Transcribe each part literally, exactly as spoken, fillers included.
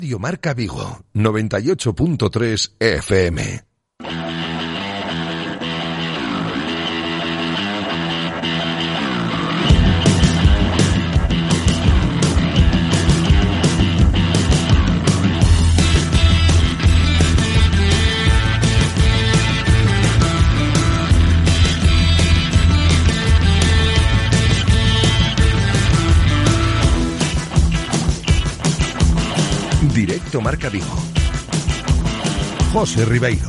Radio Marca Vigo, noventa y ocho punto tres F M. Directo Marca Vigo. José Ribeiro.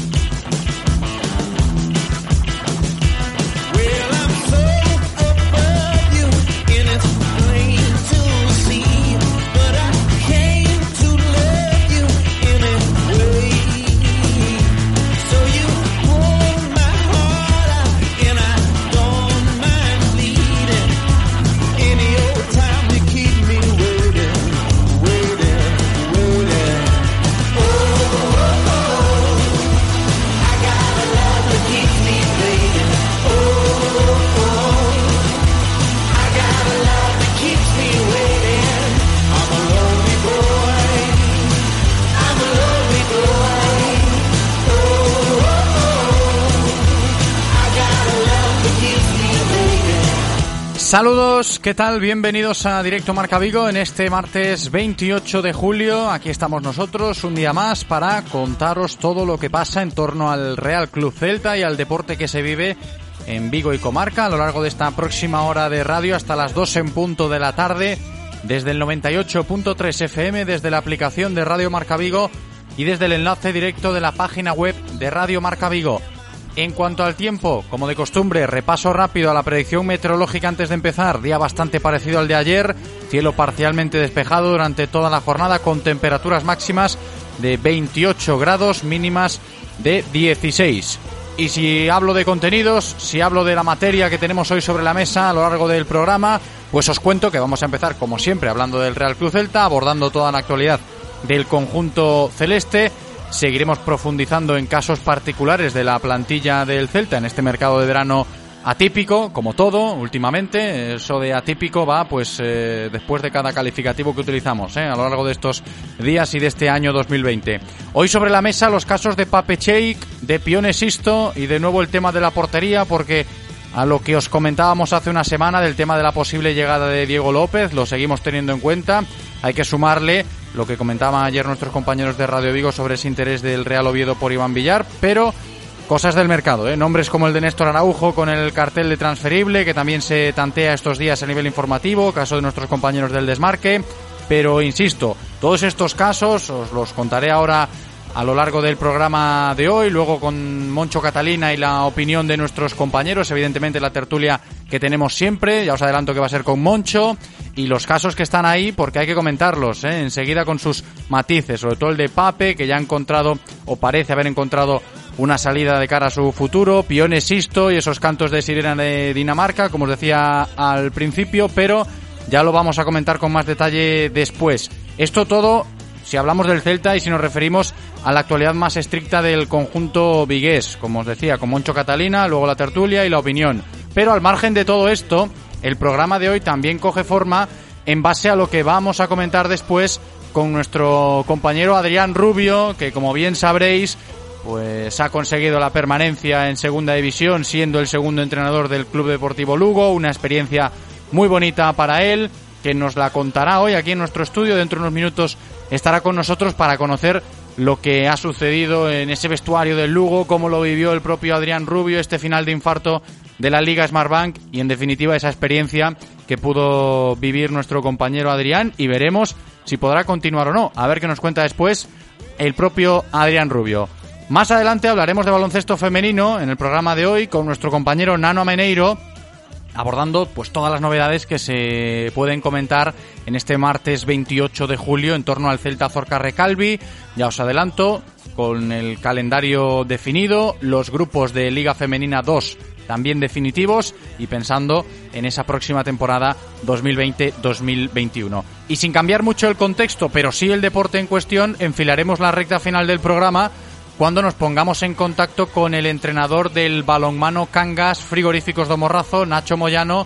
Saludos, ¿qué tal? Bienvenidos a Directo Marca Vigo en este martes veintiocho de julio. Aquí estamos nosotros un día más para contaros todo lo que pasa en torno al Real Club Celta y al deporte que se vive en Vigo y comarca a lo largo de esta próxima hora de radio hasta las dos en punto de la tarde desde el noventa y ocho punto tres F M, desde la aplicación de Radio Marca Vigo y desde el enlace directo de la página web de Radio Marca Vigo. En cuanto al tiempo, como de costumbre, repaso rápido a la predicción meteorológica antes de empezar. Día bastante parecido al de ayer, cielo parcialmente despejado durante toda la jornada con temperaturas máximas de veintiocho grados, mínimas de dieciséis. Y si hablo de contenidos, si hablo de la materia que tenemos hoy sobre la mesa a lo largo del programa, pues os cuento que vamos a empezar, como siempre, hablando del Real Club Celta, abordando toda la actualidad del conjunto celeste. Seguiremos profundizando en casos particulares de la plantilla del Celta en este mercado de verano atípico, como todo últimamente. Eso de atípico va pues eh, después de cada calificativo que utilizamos eh, a lo largo de estos días y de este año dos mil veinte. Hoy sobre la mesa los casos de Pape Cheik, de Pione Sisto y de nuevo el tema de la portería, porque a lo que os comentábamos hace una semana del tema de la posible llegada de Diego López, lo seguimos teniendo en cuenta. Hay que sumarle lo que comentaban ayer nuestros compañeros de Radio Vigo sobre ese interés del Real Oviedo por Iván Villar, pero cosas del mercado, ¿eh? Nombres como el de Néstor Araujo con el cartel de transferible, que también se tantea estos días a nivel informativo, caso de nuestros compañeros del Desmarque, pero insisto, todos estos casos os los contaré ahora a lo largo del programa de hoy, luego con Moncho Catalina y la opinión de nuestros compañeros, evidentemente la tertulia que tenemos siempre, ya os adelanto que va a ser con Moncho, y los casos que están ahí porque hay que comentarlos, ¿eh? Enseguida con sus matices, sobre todo el de Pape, que ya ha encontrado, o parece haber encontrado, una salida de cara a su futuro, Pione Sisto y esos cantos de sirena de Dinamarca, como os decía al principio, pero ya lo vamos a comentar con más detalle después. Esto todo si hablamos del Celta y si nos referimos a la actualidad más estricta del conjunto vigués, como os decía, con Moncho Catalina, luego la tertulia y la opinión. Pero al margen de todo esto, el programa de hoy también coge forma en base a lo que vamos a comentar después con nuestro compañero Adrián Rubio, que como bien sabréis, pues ha conseguido la permanencia en Segunda División, siendo el segundo entrenador del Club Deportivo Lugo, una experiencia muy bonita para él, que nos la contará hoy aquí en nuestro estudio. Dentro de unos minutos estará con nosotros para conocer lo que ha sucedido en ese vestuario del Lugo, cómo lo vivió el propio Adrián Rubio, este final de infarto de la Liga Smartbank y en definitiva esa experiencia que pudo vivir nuestro compañero Adrián, y veremos si podrá continuar o no. A ver qué nos cuenta después el propio Adrián Rubio. Más adelante hablaremos de baloncesto femenino en el programa de hoy con nuestro compañero Nano Ameneiro, abordando pues todas las novedades que se pueden comentar en este martes veintiocho de julio en torno al Celta Zorca Recalvi. Ya os adelanto, con el calendario definido, los grupos de Liga Femenina dos también definitivos y pensando en esa próxima temporada dos mil veinte dos mil veintiuno. Y sin cambiar mucho el contexto, pero sí el deporte en cuestión, enfilaremos la recta final del programa cuando nos pongamos en contacto con el entrenador del balonmano Cangas Frigoríficos do Morrazo, Nacho Moyano,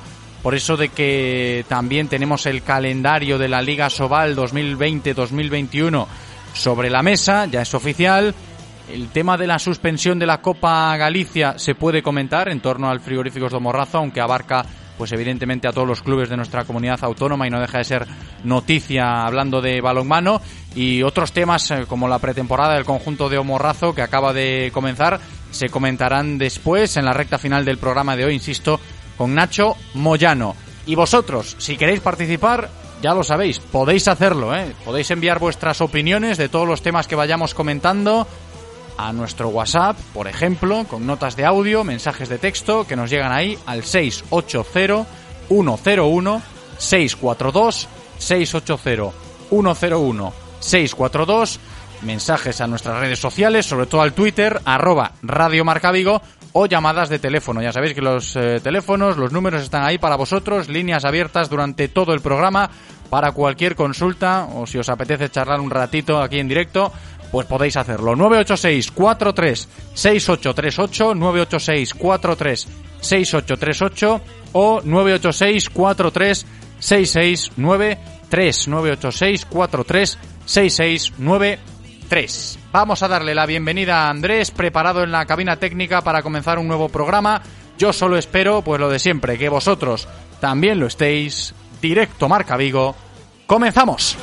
por eso de que también tenemos el calendario de la Liga Sobal dos mil veinte dos mil veintiuno sobre la mesa, ya es oficial. El tema de la suspensión de la Copa Galicia se puede comentar en torno al Frigoríficos do Morrazo, aunque abarca pues evidentemente a todos los clubes de nuestra comunidad autónoma y no deja de ser noticia hablando de balonmano, y otros temas eh, como la pretemporada del conjunto de Omorrazo que acaba de comenzar se comentarán después en la recta final del programa de hoy, insisto, con Nacho Moyano. Y vosotros, si queréis participar, ya lo sabéis, podéis hacerlo, ¿eh? Podéis enviar vuestras opiniones de todos los temas que vayamos comentando a nuestro WhatsApp, por ejemplo, con notas de audio, mensajes de texto que nos llegan ahí al seis ocho cero uno cero uno seis cuatro dos, seis ocho cero uno cero uno seis cuatro dos, mensajes a nuestras redes sociales, sobre todo al Twitter, arroba Radio Marca Vigo, o llamadas de teléfono. Ya sabéis que los eh, teléfonos, los números están ahí para vosotros, líneas abiertas durante todo el programa para cualquier consulta, o si os apetece charlar un ratito aquí en directo, pues podéis hacerlo. nueve ocho seis cuatro tres seis ocho tres ocho, nueve ocho seis cuatro tres seis ocho tres ocho o nueve ocho seis cuatro tres seis seis nueve tres, nueve ocho seis cuatro tres seis seis nueve tres. Vamos a darle la bienvenida a Andrés, preparado en la cabina técnica para comenzar un nuevo programa. Yo solo espero, pues lo de siempre, que vosotros también lo estéis. Directo Marca Vigo. ¡Comenzamos!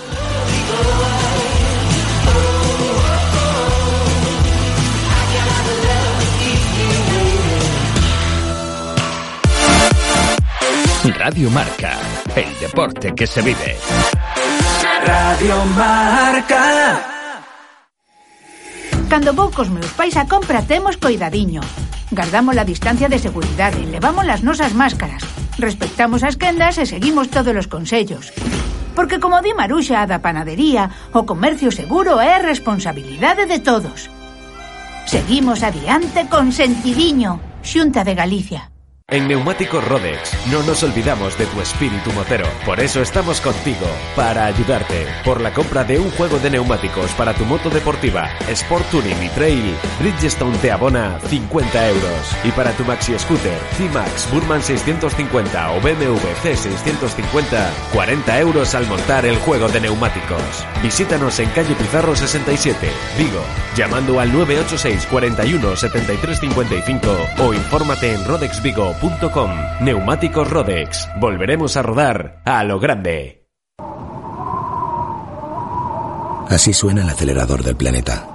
Radio Marca, el deporte que se vive. Radio Marca. Cando vou cos meus pais a compra temos coidadiño. Guardamos la distancia de seguridade, levamos las nosas máscaras, respectamos as quendas e seguimos todos os consellos. Porque como di Maruxa da panadería, o comercio seguro é responsabilidade de todos. Seguimos adiante con sentidiño. Xunta de Galicia. En Neumáticos Rodex no nos olvidamos de tu espíritu motero. Por eso estamos contigo, para ayudarte. Por la compra de un juego de neumáticos para tu moto deportiva, Sport Touring y Trail, Bridgestone te abona cincuenta euros. Y para tu Maxi Scooter, C-Max, Burman seiscientos cincuenta o B M W C seiscientos cincuenta, cuarenta euros al montar el juego de neumáticos. Visítanos en calle Pizarro sesenta y siete, Vigo, llamando al nueve ocho seis cuarenta y uno setenta y tres cincuenta y cinco o infórmate en rodexvigo punto com. Neumáticos Rodex. Volveremos a rodar a lo grande. Así suena el acelerador del planeta.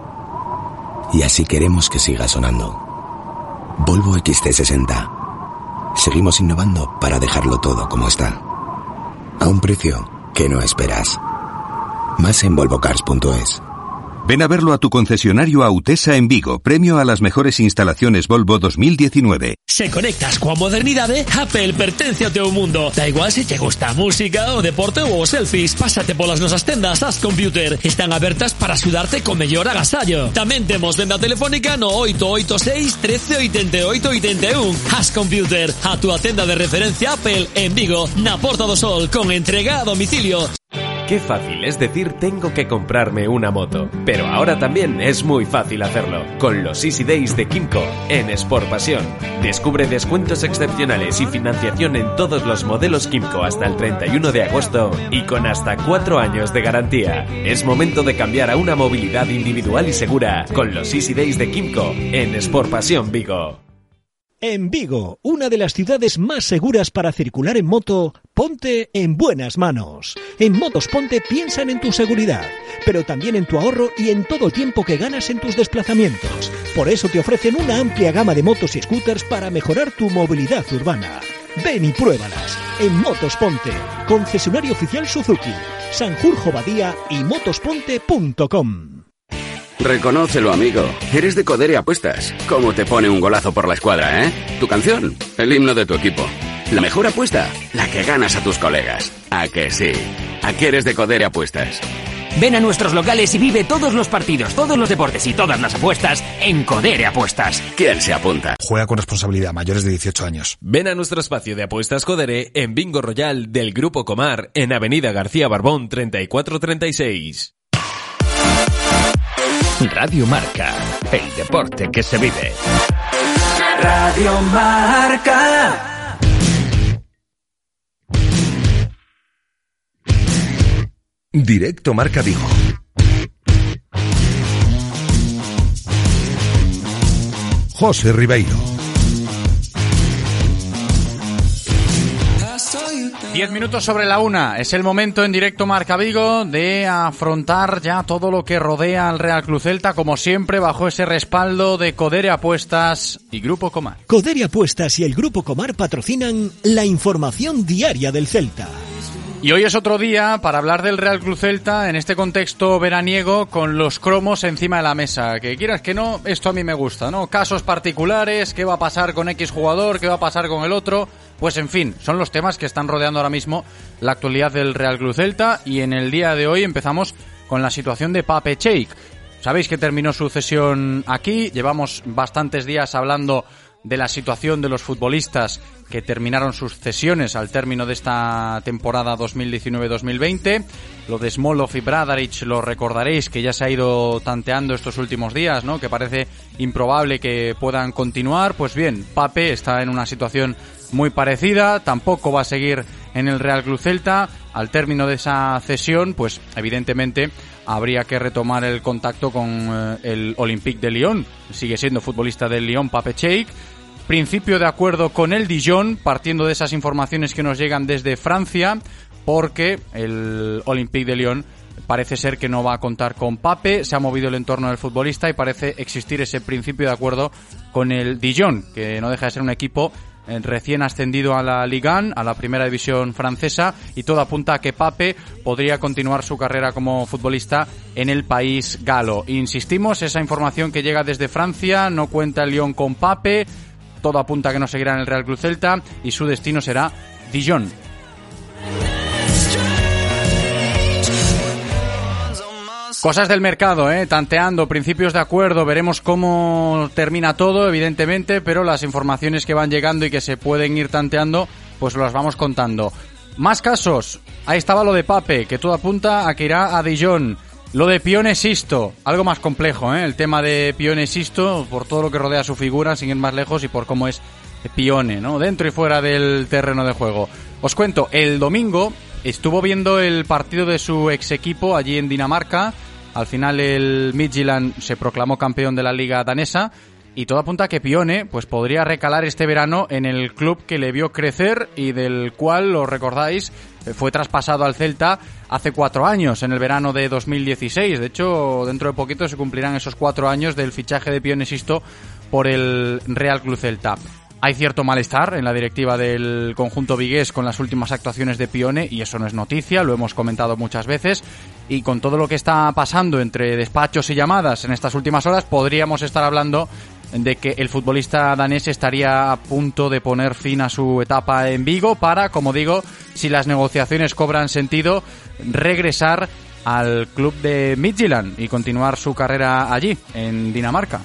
Y así queremos que siga sonando. Volvo X C sesenta. Seguimos innovando para dejarlo todo como está. A un precio que no esperas. Más en volvocars punto es. Ven a verlo a tu concesionario Autesa en Vigo, premio a las mejores instalaciones Volvo dos mil diecinueve. Se conectas coa modernidade, Apple pertence ao teu mundo. Da igual se te gusta a música, o deporte ou os selfies, pásate polas nosas tendas As Computer. Están abertas para axudarte co mellor agasallo. Tamén temos venda telefónica no oito oito seis trece oitenta e oito oitenta e un. As Computer, a túa tenda de referencia Apple en Vigo, na Porta do Sol, con entrega a domicilio. Qué fácil es decir tengo que comprarme una moto, pero ahora también es muy fácil hacerlo, con los Easy Days de Quimco en Sport Pasión. Descubre descuentos excepcionales y financiación en todos los modelos Quimco hasta el treinta y uno de agosto y con hasta cuatro años de garantía. Es momento de cambiar a una movilidad individual y segura con los Easy Days de Quimco en Sport Pasión Vigo. En Vigo, una de las ciudades más seguras para circular en moto, ponte en buenas manos. En Motos Ponte piensan en tu seguridad, pero también en tu ahorro y en todo el tiempo que ganas en tus desplazamientos. Por eso te ofrecen una amplia gama de motos y scooters para mejorar tu movilidad urbana. Ven y pruébalas en Motos Ponte, concesionario oficial Suzuki, Sanjurjo Badía y motosponte punto com. Reconócelo, amigo. Eres de Codere Apuestas. ¿Cómo te pone un golazo por la escuadra, eh? Tu canción, el himno de tu equipo. La mejor apuesta, la que ganas a tus colegas. ¿A que sí? ¿A qué eres de Codere Apuestas? Ven a nuestros locales y vive todos los partidos, todos los deportes y todas las apuestas en Codere Apuestas. ¿Quién se apunta? Juega con responsabilidad, mayores de dieciocho años. Ven a nuestro espacio de apuestas Codere en Bingo Royal del Grupo Comar en Avenida García Barbón treinta y cuatro treinta y seis. Radio Marca, el deporte que se vive. Radio Marca. Directo Marca Vigo. José Ribeiro. Diez minutos sobre la una. Es el momento en Directo Marca Vigo de afrontar ya todo lo que rodea al Real Club Celta, como siempre, bajo ese respaldo de Codere Apuestas y Grupo Comar. Codere Apuestas y el Grupo Comar patrocinan la información diaria del Celta. Y hoy es otro día para hablar del Real Club Celta en este contexto veraniego, con los cromos encima de la mesa. Que quieras que no, esto a mí me gusta, ¿no? Casos particulares, qué va a pasar con X jugador, qué va a pasar con el otro. Pues en fin, son los temas que están rodeando ahora mismo la actualidad del Real Club Celta. Y en el día de hoy empezamos con la situación de Pape Cheik. Sabéis que terminó su cesión aquí, llevamos bastantes días hablando de la situación de los futbolistas que terminaron sus cesiones al término de esta temporada dos mil diecinueve dos mil veinte. Lo de Smolov y Bradaric lo recordaréis, que ya se ha ido tanteando estos últimos días, ¿no? Que parece improbable que puedan continuar. Pues bien, Pape está en una situación muy parecida, tampoco va a seguir en el Real Club Celta. Al término de esa cesión, pues evidentemente habría que retomar el contacto con eh, el Olympique de Lyon. Sigue siendo futbolista del Lyon Pape Cheik. Principio de acuerdo con el Dijon, partiendo de esas informaciones que nos llegan desde Francia, porque el Olympique de Lyon parece ser que no va a contar con Pape. Se ha movido el entorno del futbolista y parece existir ese principio de acuerdo con el Dijon, que no deja de ser un equipo recién ascendido a la Ligue uno, a la primera división francesa, y todo apunta a que Pape podría continuar su carrera como futbolista en el país galo. Insistimos, esa información que llega desde Francia, no cuenta el Lyon con Pape, todo apunta a que no seguirá en el Real Club Celta y su destino será Dijon. Cosas del mercado, ¿eh? Tanteando, principios de acuerdo, veremos cómo termina todo, evidentemente, pero las informaciones que van llegando y que se pueden ir tanteando, pues las vamos contando. Más casos, ahí estaba lo de Pape, que todo apunta a que irá a Dijon. Lo de Pione Sisto, algo más complejo, ¿eh? El tema de Pione Sisto, por todo lo que rodea su figura, sin ir más lejos, y por cómo es Pione, ¿no? Dentro y fuera del terreno de juego. Os cuento, el domingo estuvo viendo el partido de su ex equipo allí en Dinamarca. Al final el Midtjylland se proclamó campeón de la liga danesa y todo apunta a que Pione pues podría recalar este verano en el club que le vio crecer y del cual, lo recordáis, fue traspasado al Celta hace cuatro años, en el verano de dos mil dieciséis. De hecho, dentro de poquito se cumplirán esos cuatro años del fichaje de Pione Sisto por el Real Club Celta. Hay cierto malestar en la directiva del conjunto vigués con las últimas actuaciones de Pione y eso no es noticia, lo hemos comentado muchas veces, y con todo lo que está pasando entre despachos y llamadas en estas últimas horas podríamos estar hablando de que el futbolista danés estaría a punto de poner fin a su etapa en Vigo para, como digo, si las negociaciones cobran sentido, regresar al club de Midtjylland y continuar su carrera allí, en Dinamarca.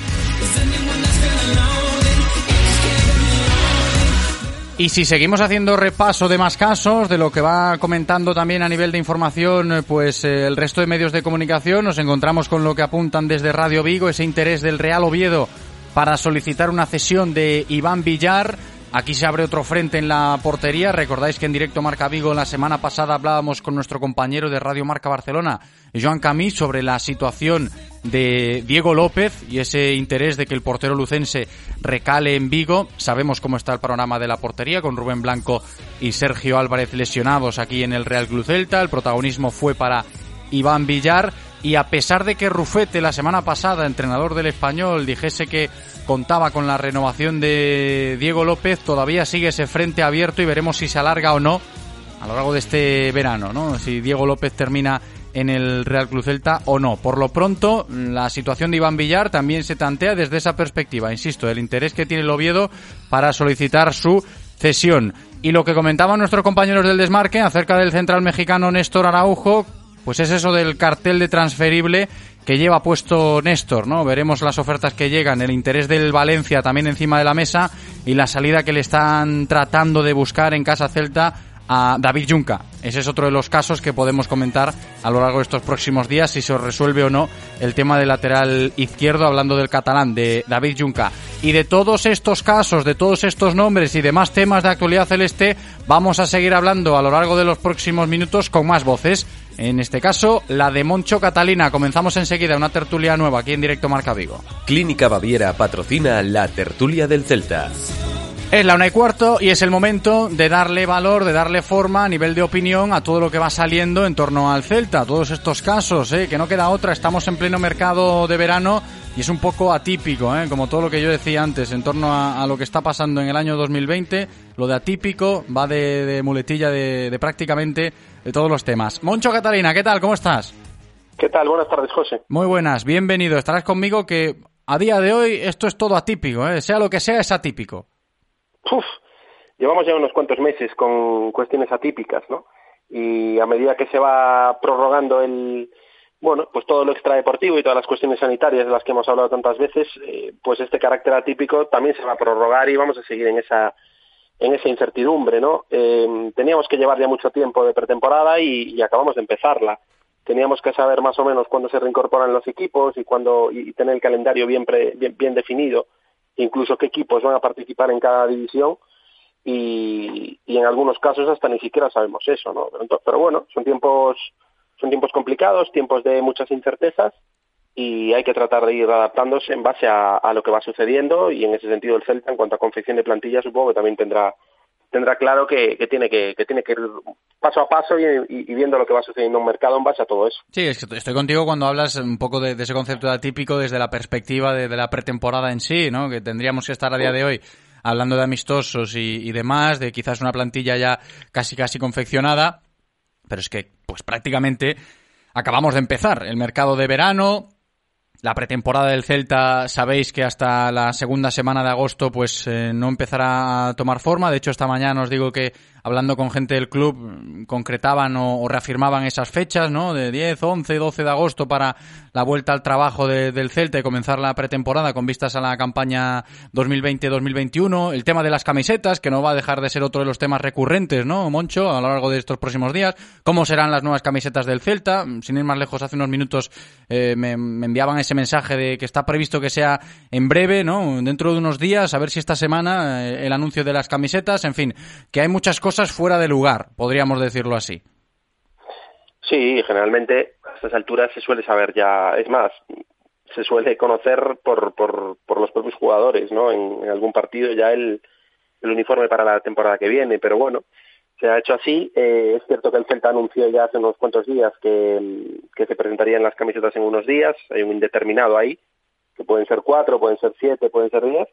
Y si seguimos haciendo repaso de más casos, de lo que va comentando también a nivel de información, pues eh, el resto de medios de comunicación, nos encontramos con lo que apuntan desde Radio Vigo, ese interés del Real Oviedo para solicitar una cesión de Iván Villar. Aquí se abre otro frente en la portería. Recordáis que en Directo Marca Vigo la semana pasada hablábamos con nuestro compañero de Radio Marca Barcelona, Joan Camí, sobre la situación de Diego López y ese interés de que el portero lucense recale en Vigo. Sabemos cómo está el panorama de la portería, con Rubén Blanco y Sergio Álvarez lesionados aquí en el Real Club Celta. El protagonismo fue para Iván Villar y a pesar de que Rufete la semana pasada, entrenador del Español, dijese que contaba con la renovación de Diego López, todavía sigue ese frente abierto y veremos si se alarga o no a lo largo de este verano, ¿no? Si Diego López termina en el Real Club Celta o no. Por lo pronto, la situación de Iván Villar también se tantea desde esa perspectiva. Insisto, el interés que tiene el Oviedo para solicitar su cesión. Y lo que comentaban nuestros compañeros del Desmarque acerca del central mexicano Néstor Araujo, pues es eso del cartel de transferible que lleva puesto Néstor, ¿no? Veremos las ofertas que llegan, el interés del Valencia también encima de la mesa y la salida que le están tratando de buscar en casa Celta a David Junca. Ese es otro de los casos que podemos comentar a lo largo de estos próximos días, si se resuelve o no el tema del lateral izquierdo, hablando del catalán, de David Junca. Y de todos estos casos, de todos estos nombres y demás temas de actualidad celeste, vamos a seguir hablando a lo largo de los próximos minutos con más voces. En este caso, la de Moncho Catalina. Comenzamos enseguida una tertulia nueva aquí en Directo Marca Vigo. Clínica Baviera patrocina la tertulia del Celta. Es la una y cuarto y es el momento de darle valor, de darle forma a nivel de opinión a todo lo que va saliendo en torno al Celta. Todos estos casos, ¿eh? Que no queda otra. Estamos en pleno mercado de verano y es un poco atípico, ¿eh? Como todo lo que yo decía antes en torno a, a lo que está pasando en el año dos mil veinte. Lo de atípico va de, de muletilla de, de prácticamente de todos los temas. Moncho Catalina, ¿qué tal? ¿Cómo estás? ¿Qué tal? Buenas tardes, José. Muy buenas, bienvenido. Estarás conmigo que a día de hoy esto es todo atípico, ¿eh? Sea lo que sea, es atípico. Uf, llevamos ya unos cuantos meses con cuestiones atípicas, ¿no? Y a medida que se va prorrogando el, bueno, pues todo lo extradeportivo y todas las cuestiones sanitarias de las que hemos hablado tantas veces, eh, pues este carácter atípico también se va a prorrogar y vamos a seguir en esa en esa incertidumbre, ¿no? Eh, teníamos que llevar ya mucho tiempo de pretemporada y, y acabamos de empezarla. Teníamos que saber más o menos cuándo se reincorporan los equipos y cuándo y tener el calendario bien pre, bien, bien definido, incluso qué equipos van a participar en cada división y, y en algunos casos hasta ni siquiera sabemos eso, ¿no? Pero, pero bueno, son tiempos son tiempos complicados, tiempos de muchas incertezas y hay que tratar de ir adaptándose en base a, a lo que va sucediendo y en ese sentido el Celta en cuanto a confección de plantilla supongo que también tendrá tendrá claro que, que tiene que, que tiene que ir paso a paso y, y, y viendo lo que va sucediendo en un mercado en base a todo eso. Sí, es que estoy contigo cuando hablas un poco de, de ese concepto de atípico desde la perspectiva de, de la pretemporada en sí, ¿no? Que tendríamos que estar a día de hoy hablando de amistosos y, y demás, de quizás una plantilla ya casi casi confeccionada, pero es que pues prácticamente acabamos de empezar el mercado de verano. La pretemporada del Celta, sabéis que hasta la segunda semana de agosto pues eh, no empezará a tomar forma. De hecho, esta mañana os digo que, hablando con gente del club, concretaban o, o reafirmaban esas fechas, ¿no? De diez, once, doce de agosto para la vuelta al trabajo de, del Celta y comenzar la pretemporada con vistas a la campaña dos mil veinte dos mil veintiuno. El tema de las camisetas, que no va a dejar de ser otro de los temas recurrentes, ¿no, Moncho? A lo largo de estos próximos días. ¿Cómo serán las nuevas camisetas del Celta? Sin ir más lejos, hace unos minutos eh, me, me enviaban ese mensaje de que está previsto que sea en breve, ¿no? Dentro de unos días, a ver si esta semana eh, el anuncio de las camisetas, en fin, que hay muchas cosas fuera de lugar, podríamos decirlo así. Sí, generalmente a estas alturas se suele saber ya, es más, se suele conocer por por, por los propios jugadores, ¿no? En, en algún partido ya el, el uniforme para la temporada que viene, pero bueno, se ha hecho así. Eh, es cierto que el Celta anunció ya hace unos cuantos días que, que se presentarían las camisetas en unos días, hay un indeterminado ahí, que pueden ser cuatro, pueden ser siete, pueden ser diez,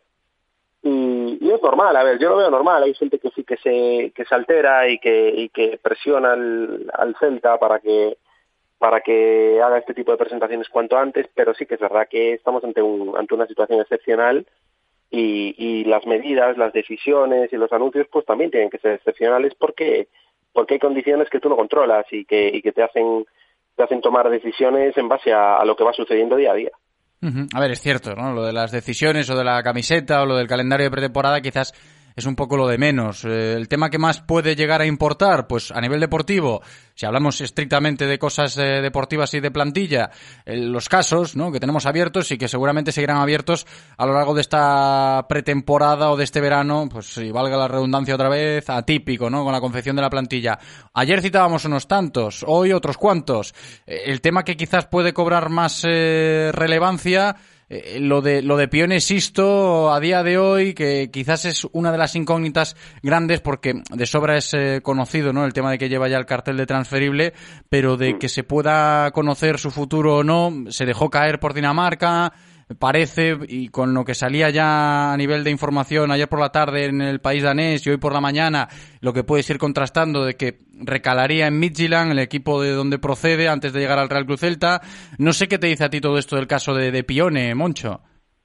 y, y es normal, a ver, yo lo veo normal, hay gente que sí que se que se altera y que y que presiona al, al Celta para que para que haga este tipo de presentaciones cuanto antes, pero sí que es verdad que estamos ante un ante una situación excepcional. Y, y las medidas, las decisiones y los anuncios pues también tienen que ser excepcionales porque porque hay condiciones que tú no controlas y que y que te hacen te hacen tomar decisiones en base a, a lo que va sucediendo día a día. Uh-huh. A ver, es cierto, ¿no? Lo de las decisiones o de la camiseta o lo del calendario de pretemporada quizás es un poco lo de menos. Eh, el tema que más puede llegar a importar, pues a nivel deportivo, si hablamos estrictamente de cosas eh, deportivas y de plantilla, eh, los casos, ¿no?, que tenemos abiertos y que seguramente seguirán abiertos a lo largo de esta pretemporada o de este verano, pues si valga la redundancia otra vez, atípico, ¿no?, con la confección de la plantilla. Ayer citábamos unos tantos, hoy otros cuantos. Eh, el tema que quizás puede cobrar más eh, relevancia, Eh, lo de lo de Pione Sisto a día de hoy, que quizás es una de las incógnitas grandes porque de sobra es eh, conocido, ¿no?, el tema de que lleva ya el cartel de transferible, pero de que se pueda conocer su futuro o no, se dejó caer por Dinamarca, parece, y con lo que salía ya a nivel de información ayer por la tarde en el país danés y hoy por la mañana, lo que puedes ir contrastando de que recalaría en Midtjylland, el equipo de donde procede, antes de llegar al Real Club Celta. No sé qué te dice a ti todo esto del caso de, de Pione, Moncho.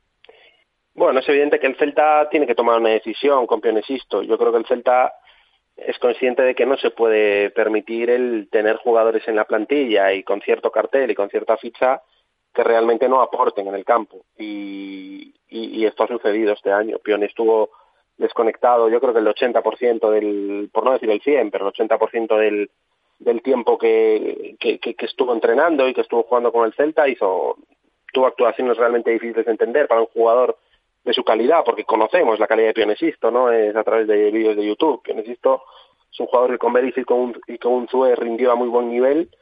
Bueno, es evidente que el Celta tiene que tomar una decisión con Pione Sisto. Yo creo que el Celta es consciente de que no se puede permitir el tener jugadores en la plantilla y con cierto cartel y con cierta ficha que realmente no aporten en el campo, y, y, y esto ha sucedido este año. Pione estuvo desconectado, yo creo que el ochenta por ciento del, por no decir el cien, pero el ochenta por ciento del, del tiempo que, que, que, que estuvo entrenando y que estuvo jugando con el Celta, hizo tuvo actuaciones realmente difíciles de entender para un jugador de su calidad, porque conocemos la calidad de Pione Sisto, ¿no? Es a través de vídeos de YouTube. Pione Sisto es un jugador que con Berizzo y con, y con Unzué rindió a muy buen nivel,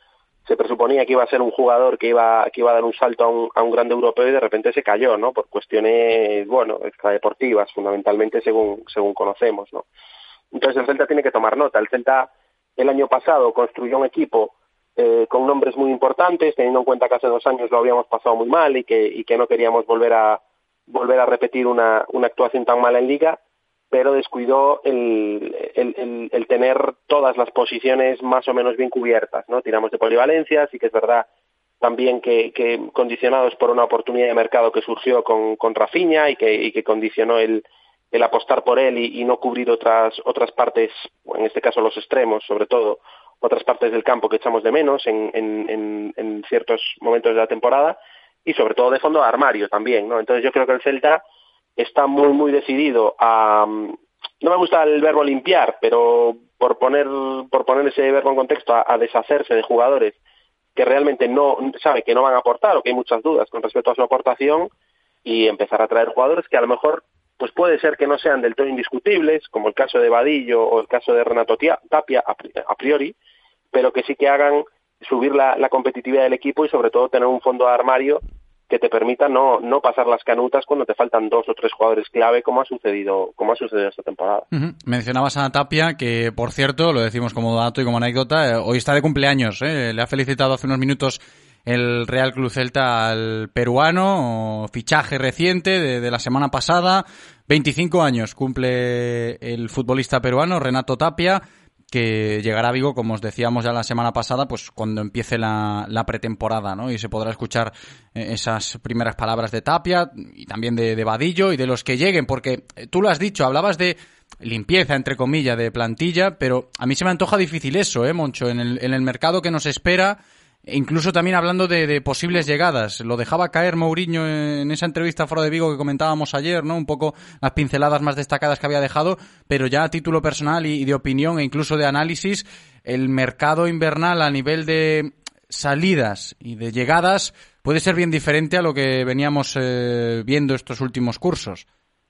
se presuponía que iba a ser un jugador que iba que iba a dar un salto a un, a un grande europeo y de repente se cayó, ¿no? Por cuestiones, bueno, extradeportivas, fundamentalmente, según según conocemos, ¿no? Entonces el Celta tiene que tomar nota. El Celta el año pasado construyó un equipo eh, con nombres muy importantes, teniendo en cuenta que hace dos años lo habíamos pasado muy mal y que y que no queríamos volver a volver a repetir una una actuación tan mala en Liga, pero descuidó el, el, el, el tener todas las posiciones más o menos bien cubiertas, ¿no? Tiramos de polivalencia, sí que es verdad también que, que condicionados por una oportunidad de mercado que surgió con, con Rafinha y que, y que condicionó el, el apostar por él y, y no cubrir otras otras partes, en este caso los extremos, sobre todo, otras partes del campo que echamos de menos en, en, en, en ciertos momentos de la temporada, y sobre todo de fondo de armario también, ¿no? Entonces yo creo que el Celta está muy muy decidido a, no me gusta el verbo limpiar, pero por poner por poner ese verbo en contexto, a, a deshacerse de jugadores que realmente no sabe que no van a aportar o que hay muchas dudas con respecto a su aportación, y empezar a traer jugadores que a lo mejor pues puede ser que no sean del todo indiscutibles, como el caso de Vadillo o el caso de Renato Tapia a priori, pero que sí que hagan subir la, la competitividad del equipo y sobre todo tener un fondo de armario que te permita no no pasar las canutas cuando te faltan dos o tres jugadores clave, como ha sucedido como ha sucedido esta temporada. Uh-huh. Mencionabas a Tapia, que por cierto, lo decimos como dato y como anécdota, eh, hoy está de cumpleaños, ¿eh? Le ha felicitado hace unos minutos el Real Club Celta al peruano, fichaje reciente de, de la semana pasada, veinticinco años cumple el futbolista peruano Renato Tapia, que llegará a Vigo, como os decíamos ya la semana pasada, pues cuando empiece la, la pretemporada, ¿no? Y se podrá escuchar eh, esas primeras palabras de Tapia y también de, de Vadillo y de los que lleguen, porque eh, tú lo has dicho, hablabas de limpieza, entre comillas, de plantilla, pero a mí se me antoja difícil eso, ¿eh, Moncho? En el, en el mercado que nos espera, incluso también hablando de, de posibles llegadas. Lo dejaba caer Mourinho en esa entrevista fuera de Vigo que comentábamos ayer, ¿no? Un poco las pinceladas más destacadas que había dejado, pero ya a título personal y, y de opinión e incluso de análisis, el mercado invernal a nivel de salidas y de llegadas puede ser bien diferente a lo que veníamos eh, viendo estos últimos cursos.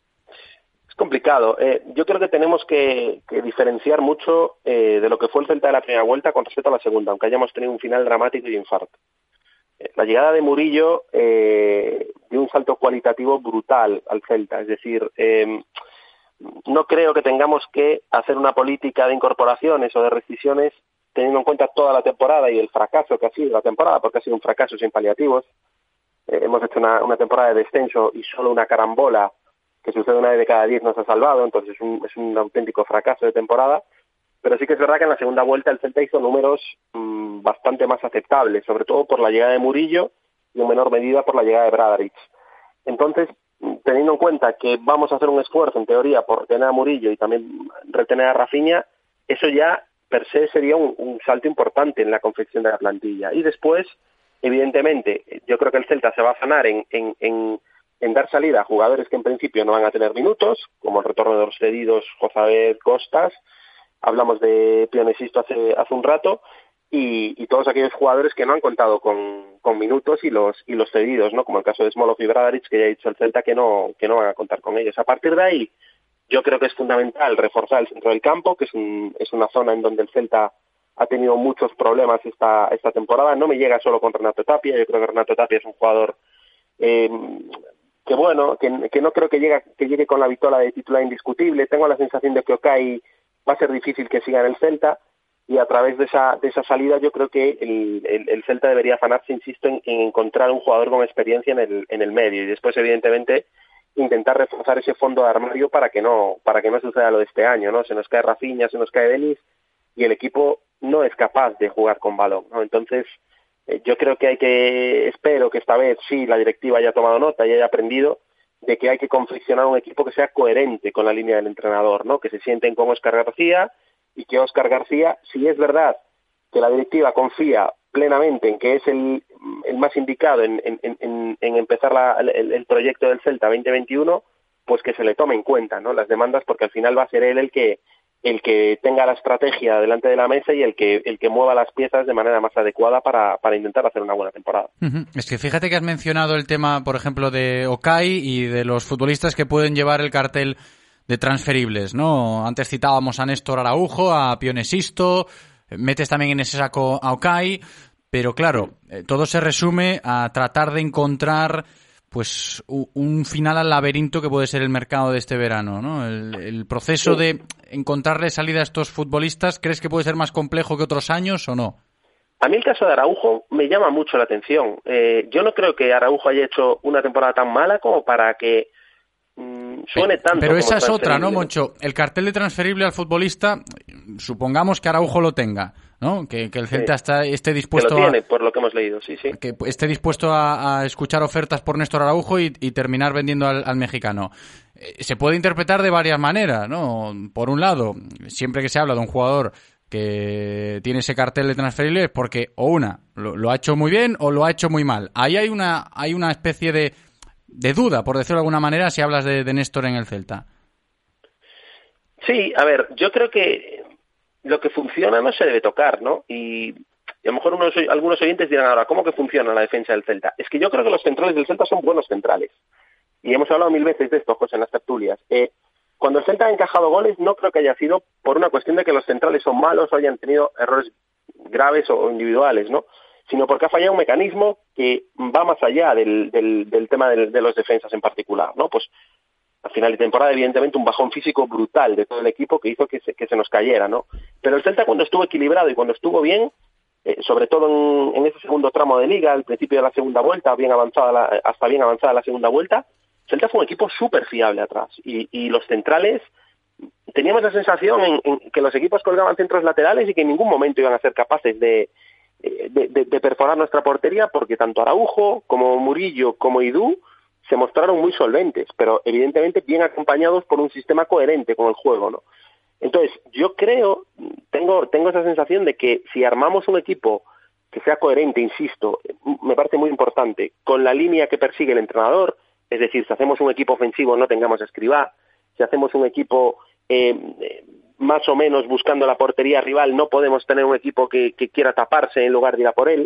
Es complicado. Eh, yo creo que tenemos que, que diferenciar mucho eh, de lo que fue el Celta de la primera vuelta con respecto a la segunda, aunque hayamos tenido un final dramático y de infarto. Eh, la llegada de Murillo eh, dio un salto cualitativo brutal al Celta, es decir, eh, no creo que tengamos que hacer una política de incorporaciones o de rescisiones teniendo en cuenta toda la temporada y el fracaso que ha sido la temporada, porque ha sido un fracaso sin paliativos. Eh, hemos hecho una, una temporada de descenso y solo una carambola que sucede una vez de cada diez nos ha salvado, entonces es un, es un auténtico fracaso de temporada, pero sí que es verdad que en la segunda vuelta el Celta hizo números mmm, bastante más aceptables, sobre todo por la llegada de Murillo y en menor medida por la llegada de Bradarić. Entonces, teniendo en cuenta que vamos a hacer un esfuerzo, en teoría, por retener a Murillo y también retener a Rafinha, eso ya per se sería un, un salto importante en la confección de la plantilla. Y después, evidentemente, yo creo que el Celta se va a sanar en... en, en en dar salida a jugadores que en principio no van a tener minutos, como el retorno de los cedidos Jozabed, Costas, hablamos de Pionesisto hace hace un rato, y, y todos aquellos jugadores que no han contado con, con minutos y los y los cedidos, ¿no? Como el caso de Smolov y Bradarić, que ya ha dicho el Celta que no que no van a contar con ellos. A partir de ahí, yo creo que es fundamental reforzar el centro del campo, que es un, es una zona en donde el Celta ha tenido muchos problemas esta esta temporada. No me llega solo con Renato Tapia, yo creo que Renato Tapia es un jugador eh, que bueno, que, que no creo que llegue, que llegue con la vitola de titular indiscutible. Tengo la sensación de que Okay va a ser difícil que siga en el Celta, y a través de esa de esa salida yo creo que el, el, el Celta debería afanarse, insisto, en, en encontrar un jugador con experiencia en el en el medio, y después evidentemente intentar reforzar ese fondo de armario para que no para que no suceda lo de este año, ¿no? Se nos cae Rafinha, se nos cae Denis y el equipo no es capaz de jugar con balón, ¿no? Entonces yo creo que hay que, espero que esta vez sí la directiva haya tomado nota y haya aprendido de que hay que confeccionar un equipo que sea coherente con la línea del entrenador, ¿no? Que se sienten con Óscar García, y que Óscar García, si es verdad que la directiva confía plenamente en que es el, el más indicado en, en, en, en empezar la, el, el proyecto del Celta veinte veintiuno, pues que se le tome en cuenta, ¿no? Las demandas, porque al final va a ser él el que el que tenga la estrategia delante de la mesa y el que el que mueva las piezas de manera más adecuada para, para intentar hacer una buena temporada. Uh-huh. Es que fíjate que has mencionado el tema, por ejemplo, de Okay y de los futbolistas que pueden llevar el cartel de transferibles, ¿no? Antes citábamos a Néstor Araujo, a Pionesisto, metes también en ese saco a Okay. pero claro, eh, todo se resume a tratar de encontrar pues un final al laberinto que puede ser el mercado de este verano, ¿no? El, el proceso sí. de encontrarle salida a estos futbolistas, ¿crees que puede ser más complejo que otros años o no? A mí el caso de Araujo me llama mucho la atención. Eh, yo no creo que Araujo haya hecho una temporada tan mala como para que mmm, suene tanto. Pero esa es otra, ¿no, Moncho? El cartel de transferible al futbolista, supongamos que Araujo lo tenga, ¿no? Que, que el Celta sí. está, esté dispuesto que lo tiene, a... por lo que hemos leído, sí, sí. Que esté dispuesto a, a escuchar ofertas por Néstor Araujo y, y terminar vendiendo al, al mexicano. Eh, se puede interpretar de varias maneras, ¿no? Por un lado, siempre que se habla de un jugador que tiene ese cartel de transferible es porque o una, lo, lo ha hecho muy bien o lo ha hecho muy mal. Ahí hay una hay una especie de, de duda, por decirlo de alguna manera, si hablas de, de Néstor en el Celta. Sí, a ver, yo creo que lo que funciona no se debe tocar, ¿no? Y, y a lo mejor unos, algunos oyentes dirán ahora, ¿cómo que funciona la defensa del Celta? Es que yo creo que los centrales del Celta son buenos centrales. Y hemos hablado mil veces de esto, José, en las tertulias. Eh, Cuando el Celta ha encajado goles, no creo que haya sido por una cuestión de que los centrales son malos o hayan tenido errores graves o individuales, ¿no? Sino porque ha fallado un mecanismo que va más allá del, del, del tema de, de los defensas en particular, ¿no? Pues al final de temporada, evidentemente, un bajón físico brutal de todo el equipo que hizo que se, que se nos cayera, ¿no? Pero el Celta, cuando estuvo equilibrado y cuando estuvo bien, eh, sobre todo en, en ese segundo tramo de Liga, al principio de la segunda vuelta, bien avanzada la, hasta bien avanzada la segunda vuelta, Celta fue un equipo súper fiable atrás y, y los centrales, teníamos la sensación en, en que los equipos colgaban centros laterales y que en ningún momento iban a ser capaces de, de, de, de perforar nuestra portería, porque tanto Araujo como Murillo como Idú se mostraron muy solventes, pero evidentemente bien acompañados por un sistema coherente con el juego, ¿no? Entonces, yo creo, tengo, tengo esa sensación de que si armamos un equipo que sea coherente, insisto, me parece muy importante, con la línea que persigue el entrenador. Es decir, si hacemos un equipo ofensivo no tengamos a Escribá, si hacemos un equipo eh, más o menos buscando la portería rival, no podemos tener un equipo que, que quiera taparse en lugar de ir a por él.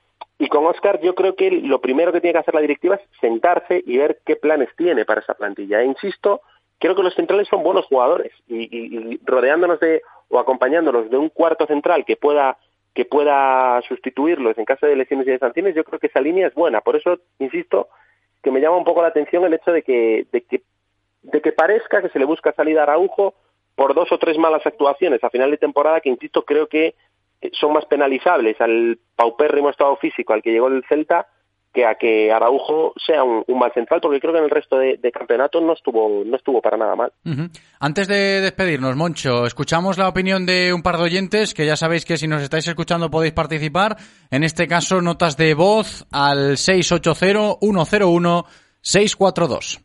Y con Óscar yo creo que lo primero que tiene que hacer la directiva es sentarse y ver qué planes tiene para esa plantilla. E insisto, creo que los centrales son buenos jugadores y, y, y rodeándonos de o acompañándonos de un cuarto central que pueda que pueda sustituirlos en caso de lesiones y de sanciones, yo creo que esa línea es buena. Por eso, insisto, que me llama un poco la atención el hecho de que, de que de que parezca que se le busca salida a Araujo por dos o tres malas actuaciones a final de temporada que, insisto, creo que son más penalizables al paupérrimo estado físico al que llegó el Celta que a que Araujo sea un, un mal central, porque creo que en el resto de, de campeonatos no estuvo no estuvo para nada mal. Uh-huh. Antes de despedirnos, Moncho, escuchamos la opinión de un par de oyentes, que ya sabéis que si nos estáis escuchando podéis participar. En este caso, notas de voz al seis ocho cero, uno cero uno, seis cuatro dos.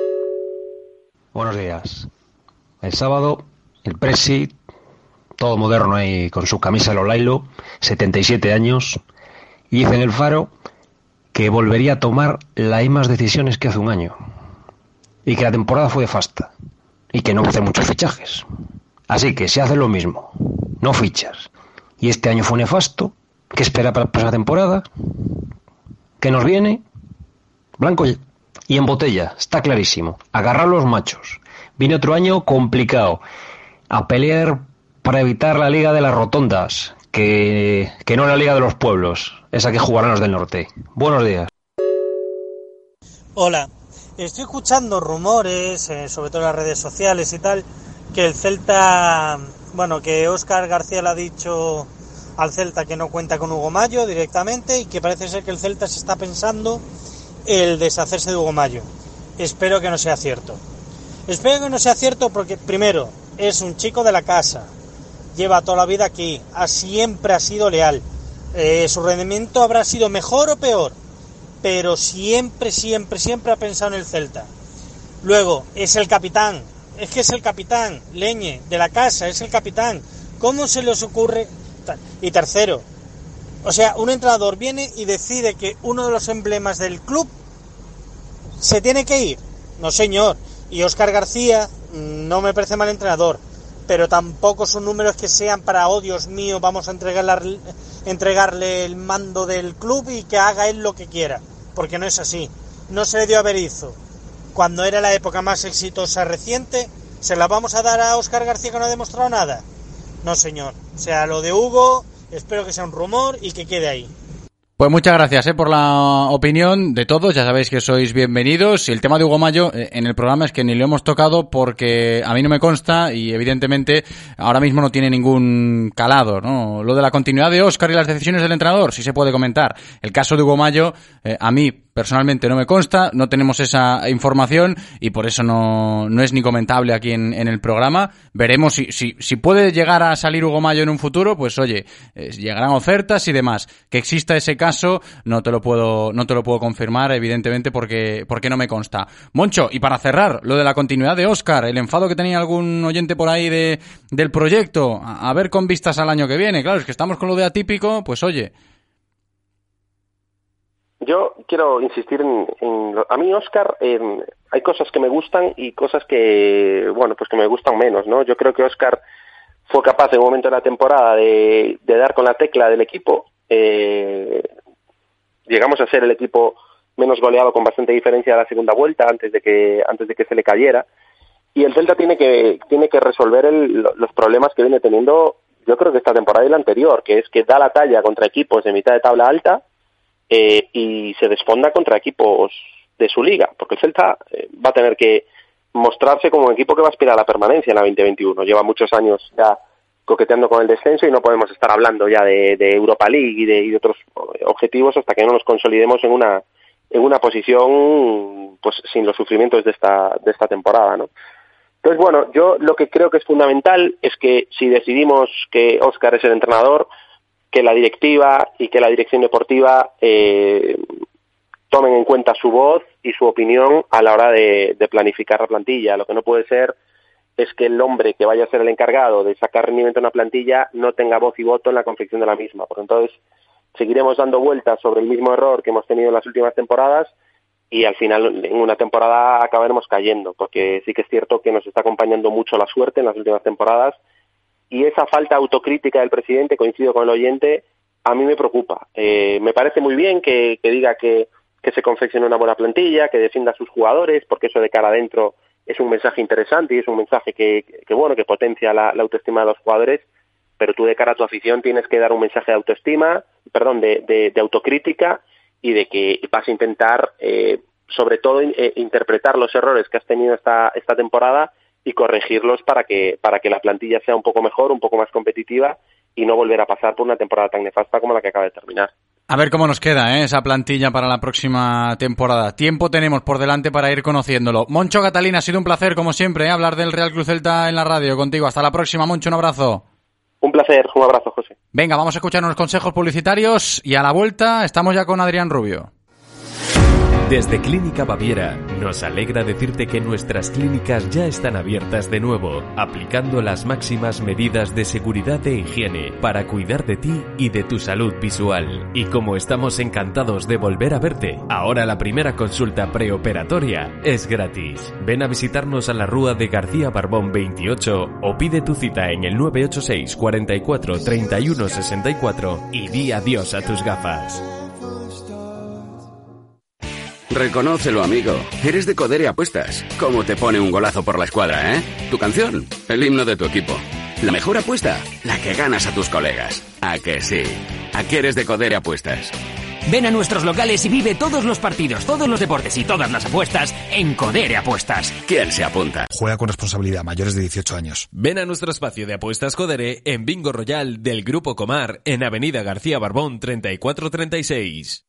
Buenos días. El sábado, el Presi, todo moderno ahí con su camisa de Lolailo, setenta y siete años, y dice en el Faro que volvería a tomar las mismas decisiones que hace un año y que la temporada fue nefasta y que no hace muchos fichajes. Así que si hace lo mismo, no fichas, y este año fue nefasto, ¿qué espera para la próxima temporada? ¿Qué nos viene? Blanco y en botella, está clarísimo. Agarrar los machos. Viene otro año complicado, a pelear para evitar la Liga de las Rotondas, que, que no la Liga de los Pueblos, esa que jugarán los del norte. Buenos días. Hola, estoy escuchando rumores, eh, sobre todo en las redes sociales y tal, que el Celta, bueno, que Óscar García le ha dicho al Celta que no cuenta con Hugo Mallo directamente y que parece ser que el Celta se está pensando el deshacerse de Hugo Mallo. Espero que no sea cierto. Espero que no sea cierto porque, primero, es un chico de la casa, lleva toda la vida aquí, ha, siempre ha sido leal. Eh, su rendimiento habrá sido mejor o peor, pero siempre, siempre, siempre ha pensado en el Celta. Luego, es el capitán, es que es el capitán, Leñe, de la casa, es el capitán. ¿Cómo se les ocurre? Y tercero, o sea, un entrenador viene y decide que uno de los emblemas del club se tiene que ir. No, señor. Y Óscar García no me parece mal entrenador, pero tampoco son números que sean para, oh Dios mío, vamos a entregarle, entregarle el mando del club y que haga él lo que quiera, porque no es así. No se le dio a Berizzo cuando era la época más exitosa reciente, ¿se la vamos a dar a Óscar García que no ha demostrado nada? No, señor. O sea, lo de Hugo, espero que sea un rumor y que quede ahí. Pues muchas gracias eh, por la opinión de todos, ya sabéis que sois bienvenidos. Y el tema de Hugo Mallo eh, en el programa es que ni lo hemos tocado porque a mí no me consta y evidentemente ahora mismo no tiene ningún calado, ¿no? Lo de la continuidad de Óscar y las decisiones del entrenador sí se puede comentar. El caso de Hugo Mallo eh, a mí personalmente no me consta, no tenemos esa información y por eso no, no es ni comentable aquí en, en el programa. Veremos si, si, si puede llegar a salir Hugo Mallo en un futuro, pues oye, eh, llegarán ofertas y demás. Que exista ese caso no te lo puedo, no te lo puedo confirmar, evidentemente, porque, porque no me consta. Moncho, y para cerrar, lo de la continuidad de Óscar, el enfado que tenía algún oyente por ahí de, del proyecto, a, a ver con vistas al año que viene. Claro, es que estamos con lo de atípico, pues oye. Yo quiero insistir en, en a mí Óscar, eh, hay cosas que me gustan y cosas que, bueno, pues que me gustan menos, ¿no? Yo creo que Óscar fue capaz en un momento de la temporada de, de dar con la tecla del equipo. Eh, llegamos a ser el equipo menos goleado con bastante diferencia de la segunda vuelta antes de que antes de que se le cayera. Y el Celta tiene que tiene que resolver el, los problemas que viene teniendo, yo creo que esta temporada y la anterior, que es que da la talla contra equipos de mitad de tabla alta. Eh, y se desfonda contra equipos de su liga, porque el Celta eh, va a tener que mostrarse como un equipo que va a aspirar a la permanencia en la veinte veintiuno. Lleva muchos años ya coqueteando con el descenso y no podemos estar hablando ya de, de Europa League y de, y de otros objetivos hasta que no nos consolidemos en una en una posición pues sin los sufrimientos de esta de esta temporada, ¿no? Entonces, bueno, yo lo que creo que es fundamental es que si decidimos que Óscar es el entrenador, que la directiva y que la dirección deportiva eh, tomen en cuenta su voz y su opinión a la hora de, de planificar la plantilla. Lo que no puede ser es que el hombre que vaya a ser el encargado de sacar rendimiento en una plantilla no tenga voz y voto en la confección de la misma. Porque entonces seguiremos dando vueltas sobre el mismo error que hemos tenido en las últimas temporadas y al final en una temporada acabaremos cayendo, porque sí que es cierto que nos está acompañando mucho la suerte en las últimas temporadas. Y esa falta de autocrítica del presidente, coincido con el oyente, a mí me preocupa. Eh, me parece muy bien que, que diga que, que se confeccione una buena plantilla, que defienda a sus jugadores, porque eso de cara adentro es un mensaje interesante y es un mensaje que, que bueno, que potencia la, la autoestima de los jugadores, pero tú de cara a tu afición tienes que dar un mensaje de autoestima, perdón, de, de, de autocrítica y de que vas a intentar, eh, sobre todo, eh, interpretar los errores que has tenido esta, esta temporada y corregirlos para que para que la plantilla sea un poco mejor, un poco más competitiva y no volver a pasar por una temporada tan nefasta como la que acaba de terminar. A ver cómo nos queda ¿eh? esa plantilla para la próxima temporada. Tiempo tenemos por delante para ir conociéndolo. Moncho, Catalina, ha sido un placer, como siempre, ¿eh? hablar del Real Club Celta en la radio contigo. Hasta la próxima, Moncho, un abrazo. Un placer, un abrazo, José. Venga, vamos a escuchar unos consejos publicitarios y a la vuelta estamos ya con Adrián Rubio. Desde Clínica Baviera, nos alegra decirte que nuestras clínicas ya están abiertas de nuevo, aplicando las máximas medidas de seguridad e higiene para cuidar de ti y de tu salud visual. Y como estamos encantados de volver a verte, ahora la primera consulta preoperatoria es gratis. Ven a visitarnos a la Rúa de García Barbón veintiocho o pide tu cita en el nueve ocho seis, cuarenta y cuatro, treinta y uno sesenta y cuatro y di adiós a tus gafas. Reconócelo, amigo. Eres de Codere Apuestas. ¿Cómo te pone un golazo por la escuadra, eh? Tu canción, el himno de tu equipo. La mejor apuesta, la que ganas a tus colegas. ¿A que sí? ¿A qué eres de Codere Apuestas? Ven a nuestros locales y vive todos los partidos, todos los deportes y todas las apuestas en Codere Apuestas. ¿Quién se apunta? Juega con responsabilidad, mayores de dieciocho años. Ven a nuestro espacio de apuestas Codere en Bingo Royal del Grupo Comar en Avenida García Barbón treinta y cuatro treinta y seis.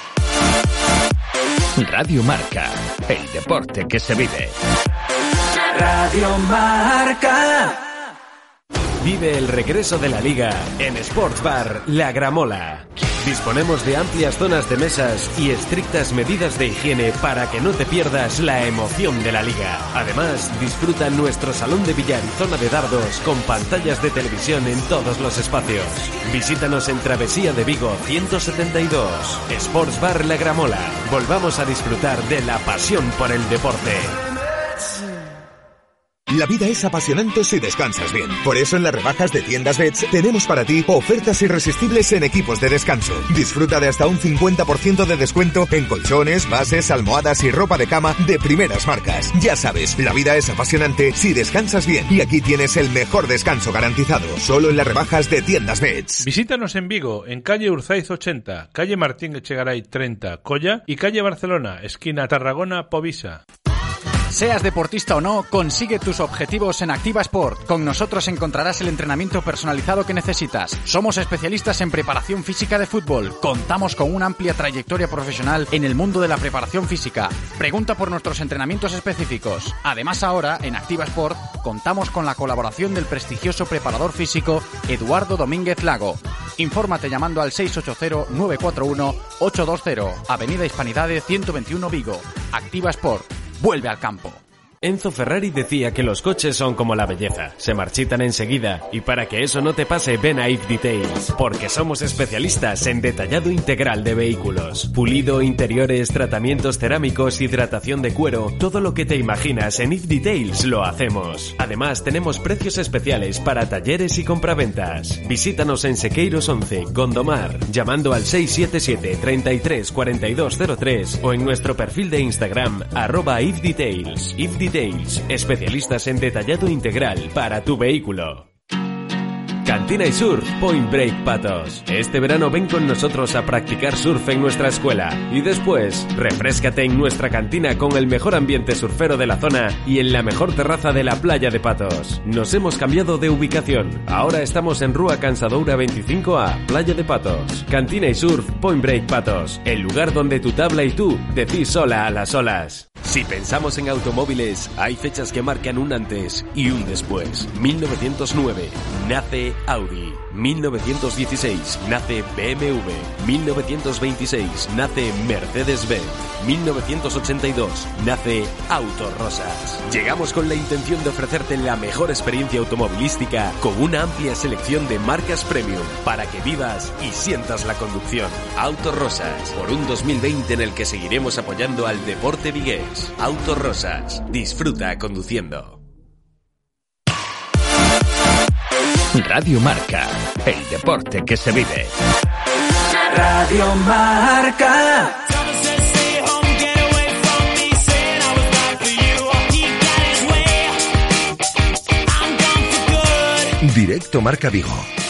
Radio Marca, el deporte que se vive. Radio Marca. Vive el regreso de la Liga en Sports Bar La Gramola. Disponemos de amplias zonas de mesas y estrictas medidas de higiene para que no te pierdas la emoción de la Liga. Además, disfruta nuestro salón de billar y zona de dardos con pantallas de televisión en todos los espacios. Visítanos en Travesía de Vigo ciento setenta y dos. Sports Bar La Gramola. Volvamos a disfrutar de la pasión por el deporte. La vida es apasionante si descansas bien. Por eso en las rebajas de Tiendas Beds tenemos para ti ofertas irresistibles en equipos de descanso. Disfruta de hasta un cincuenta por ciento de descuento en colchones, bases, almohadas y ropa de cama de primeras marcas. Ya sabes, la vida es apasionante si descansas bien. Y aquí tienes el mejor descanso garantizado. Solo en las rebajas de Tiendas Beds. Visítanos en Vigo, en calle Urzaiz ochenta, calle Martín Echegaray treinta, Colla, y calle Barcelona, esquina Tarragona, Povisa. Seas deportista o no, consigue tus objetivos en Activa Sport. Con nosotros encontrarás el entrenamiento personalizado que necesitas. Somos especialistas en preparación física de fútbol. Contamos con una amplia trayectoria profesional en el mundo de la preparación física. Pregunta por nuestros entrenamientos específicos. Además, ahora, en Activa Sport, contamos con la colaboración del prestigioso preparador físico Eduardo Domínguez Lago. Infórmate llamando al seis ocho cero, nueve cuatro uno, ocho dos cero, Avenida Hispanidade ciento veintiuno Vigo. Activa Sport. Vuelve al campo. Enzo Ferrari decía que los coches son como la belleza, se marchitan enseguida, y para que eso no te pase, ven a If Details, porque somos especialistas en detallado integral de vehículos. Pulido, interiores, tratamientos cerámicos, hidratación de cuero, todo lo que te imaginas en If Details lo hacemos. Además, tenemos precios especiales para talleres y compraventas. Visítanos en Sequeiros once, Gondomar, llamando al seis siete siete, treinta y tres, cuarenta y dos cero tres o en nuestro perfil de Instagram, arroba If Details. If Details, especialistas en detallado integral para tu vehículo. Cantina y Surf Point Break Patos. Este verano ven con nosotros a practicar surf en nuestra escuela y después refréscate en nuestra cantina con el mejor ambiente surfero de la zona y en la mejor terraza de la playa de Patos. Nos hemos cambiado de ubicación. Ahora estamos en Rúa Cansadoura veinticinco A, Playa de Patos. Cantina y Surf Point Break Patos, el lugar donde tu tabla y tú decís hola a las olas. Si pensamos en automóviles, hay fechas que marcan un antes y un después. mil novecientos nueve nace Audi. mil novecientos dieciséis nace B M W. mil novecientos veintiséis nace Mercedes-Benz. mil novecientos ochenta y dos nace Autorosas. Llegamos con la intención de ofrecerte la mejor experiencia automovilística con una amplia selección de marcas premium para que vivas y sientas la conducción. Autorosas, por un dos mil veinte en el que seguiremos apoyando al deporte vigués. Autorosas, disfruta conduciendo. Radio Marca, el deporte que se vive. Radio Marca. Directo Marca Vigo.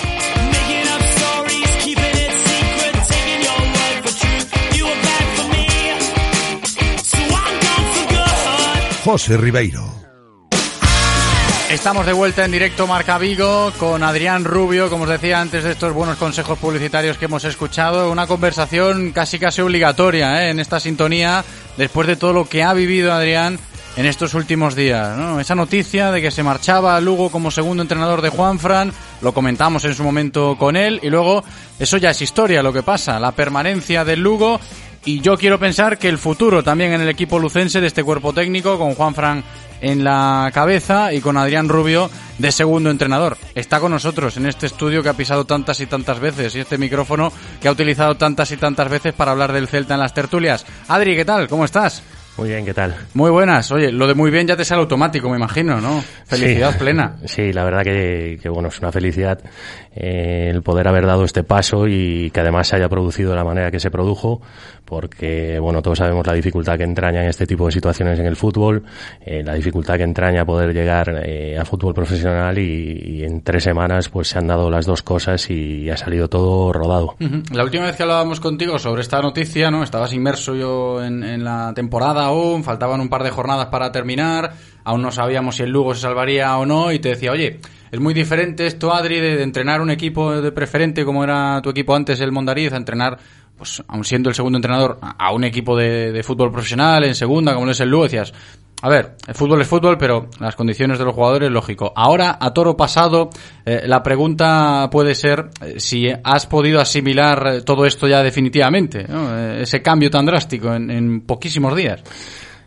José Ribeiro. Estamos de vuelta en Directo Marca Vigo con Adrián Rubio, como os decía antes de estos buenos consejos publicitarios que hemos escuchado, una conversación casi casi obligatoria, ¿eh? En esta sintonía, después de todo lo que ha vivido Adrián en estos últimos días, ¿no? Esa noticia de que se marchaba a Lugo como segundo entrenador de Juanfran, lo comentamos en su momento con él, y luego eso ya es historia, lo que pasa, la permanencia del Lugo, y yo quiero pensar que el futuro también en el equipo lucense de este cuerpo técnico, con Juanfran en la cabeza y con Adrián Rubio de segundo entrenador. Está con nosotros en este estudio que ha pisado tantas y tantas veces y este micrófono que ha utilizado tantas y tantas veces para hablar del Celta en las tertulias. Adri, ¿qué tal? ¿Cómo estás? Muy bien, ¿qué tal? Muy buenas. Oye, lo de muy bien ya te sale automático, me imagino, ¿no? Felicidad sí, plena. Sí, la verdad que, que bueno, es una felicidad eh, el poder haber dado este paso y que además se haya producido de la manera que se produjo, porque, bueno, todos sabemos la dificultad que entraña en este tipo de situaciones en el fútbol, eh, la dificultad que entraña poder llegar eh, a fútbol profesional y, y en tres semanas pues se han dado las dos cosas y ha salido todo rodado. Uh-huh. La última vez que hablábamos contigo sobre esta noticia, ¿no? Estabas inmerso yo en, en la temporada aún, faltaban un par de jornadas para terminar, aún no sabíamos si el Lugo se salvaría o no, y te decía, oye, es muy diferente esto, Adri, de, de entrenar un equipo de preferente como era tu equipo antes, el Mondariz, a entrenar, pues aún siendo el segundo entrenador, a un equipo de, de fútbol profesional en segunda, como lo es el Lugo. Decías, a ver, el fútbol es fútbol, pero las condiciones de los jugadores, lógico. Ahora, a toro pasado, eh, la pregunta puede ser eh, si has podido asimilar eh, todo esto ya definitivamente, ¿no? Eh, ese cambio tan drástico en, en poquísimos días.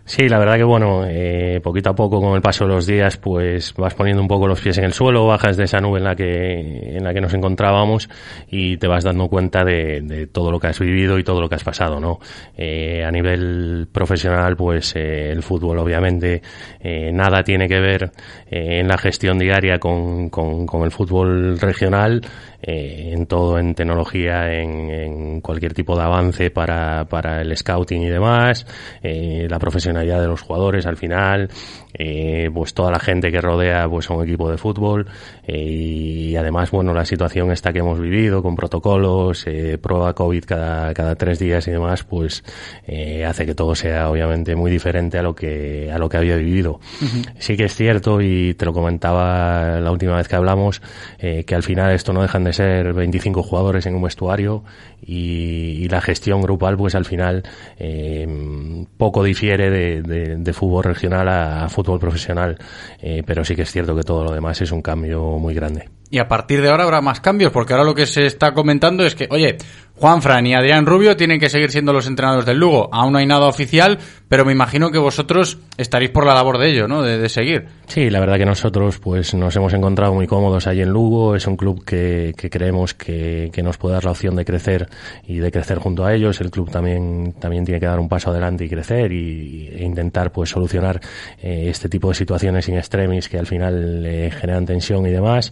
Sí, la verdad que bueno, eh, poquito a poco con el paso de los días, pues vas poniendo un poco los pies en el suelo, bajas de esa nube en la que en la que nos encontrábamos y te vas dando cuenta de, de todo lo que has vivido y todo lo que has pasado, ¿no? Eh, a nivel profesional, pues eh, el fútbol obviamente eh, nada tiene que ver eh, en la gestión diaria con, con, con el fútbol regional, eh, en todo, en tecnología, en, en cualquier tipo de avance para, para el scouting y demás, eh, la profesionalidad de los jugadores al final, eh, pues toda la gente que rodea pues a un equipo de fútbol, eh, y además bueno la situación esta que hemos vivido con protocolos, eh, prueba COVID cada cada tres días y demás, pues eh, hace que todo sea obviamente muy diferente a lo que a lo que había vivido. Uh-huh. Sí que es cierto, y te lo comentaba la última vez que hablamos, eh, que al final esto no dejan de ser veinticinco jugadores en un vestuario y, y la gestión grupal pues al final eh, poco difiere de, de, de fútbol regional a, a fútbol profesional, eh, pero sí que es cierto que todo lo demás es un cambio muy grande. Y a partir de ahora habrá más cambios, porque ahora lo que se está comentando es que, oye, Juanfran y Adrián Rubio tienen que seguir siendo los entrenadores del Lugo. Aún no hay nada oficial, pero me imagino que vosotros estaréis por la labor de ello, ¿no? De, de seguir. Sí, la verdad que nosotros pues nos hemos encontrado muy cómodos allí en Lugo. Es un club que, que creemos que, que nos puede dar la opción de crecer y de crecer junto a ellos. El club también también tiene que dar un paso adelante y crecer y, e intentar pues solucionar eh, este tipo de situaciones in extremis que al final eh, generan tensión y demás.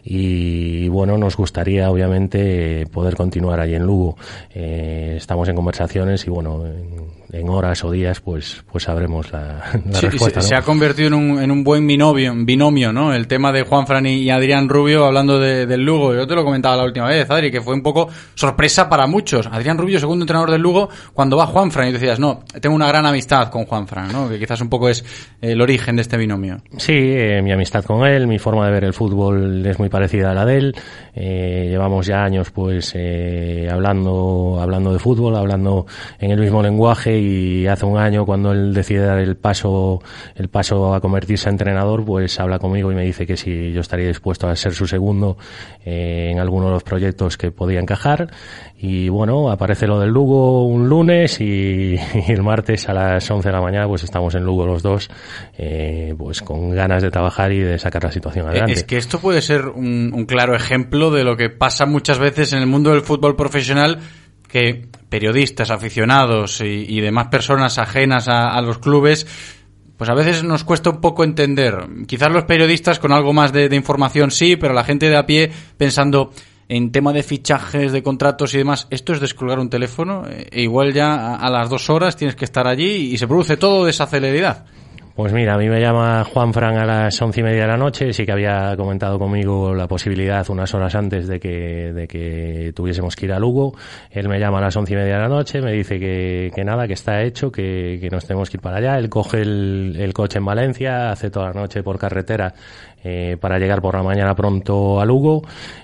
Y bueno, nos gustaría obviamente poder continuar allí en Lugo. Eh, estamos en conversaciones y bueno, en, en horas o días pues pues sabremos la, la sí, respuesta, se, ¿no? Se ha convertido en un, en un buen binomio, binomio, ¿no? El tema de Juanfran y, y Adrián Rubio hablando de, del Lugo. Yo te lo comentaba la última vez, Adri, que fue un poco sorpresa para muchos. Adrián Rubio, segundo entrenador del Lugo, cuando va Juanfran y tú decías, no, tengo una gran amistad con Juanfran, ¿no? Que quizás un poco es el origen de este binomio. Sí, eh, mi amistad con él, mi forma de ver el fútbol es muy parecida a la de él. Eh, llevamos ya años pues eh, hablando hablando de fútbol, hablando en el mismo lenguaje, y hace un año cuando él decide dar el paso el paso a convertirse en entrenador, pues habla conmigo y me dice que si yo estaría dispuesto a ser su segundo eh, en alguno de los proyectos que podía encajar. Y bueno, aparece lo del Lugo un lunes y, y el martes a las once de la mañana pues estamos en Lugo los dos, eh, pues con ganas de trabajar y de sacar la situación adelante. Es que esto puede ser un, un claro ejemplo de lo que pasa muchas veces en el mundo del fútbol profesional, que periodistas, aficionados y, y demás personas ajenas a, a los clubes, pues a veces nos cuesta un poco entender. Quizás los periodistas con algo más de, de información sí, pero la gente de a pie pensando en tema de fichajes, de contratos y demás, esto es descolgar un teléfono e igual ya a, a las dos horas tienes que estar allí y se produce todo de esa celeridad. Pues mira, a mí me llama Juanfran a las once y media de la noche. Sí que había comentado conmigo la posibilidad unas horas antes de que de que tuviésemos que ir a Lugo. Él me llama a las once y media de la noche, me dice que, que nada, que está hecho, que, que nos tenemos que ir para allá. Él coge el, el coche en Valencia, hace toda la noche por carretera eh, para llegar por la mañana pronto a Lugo,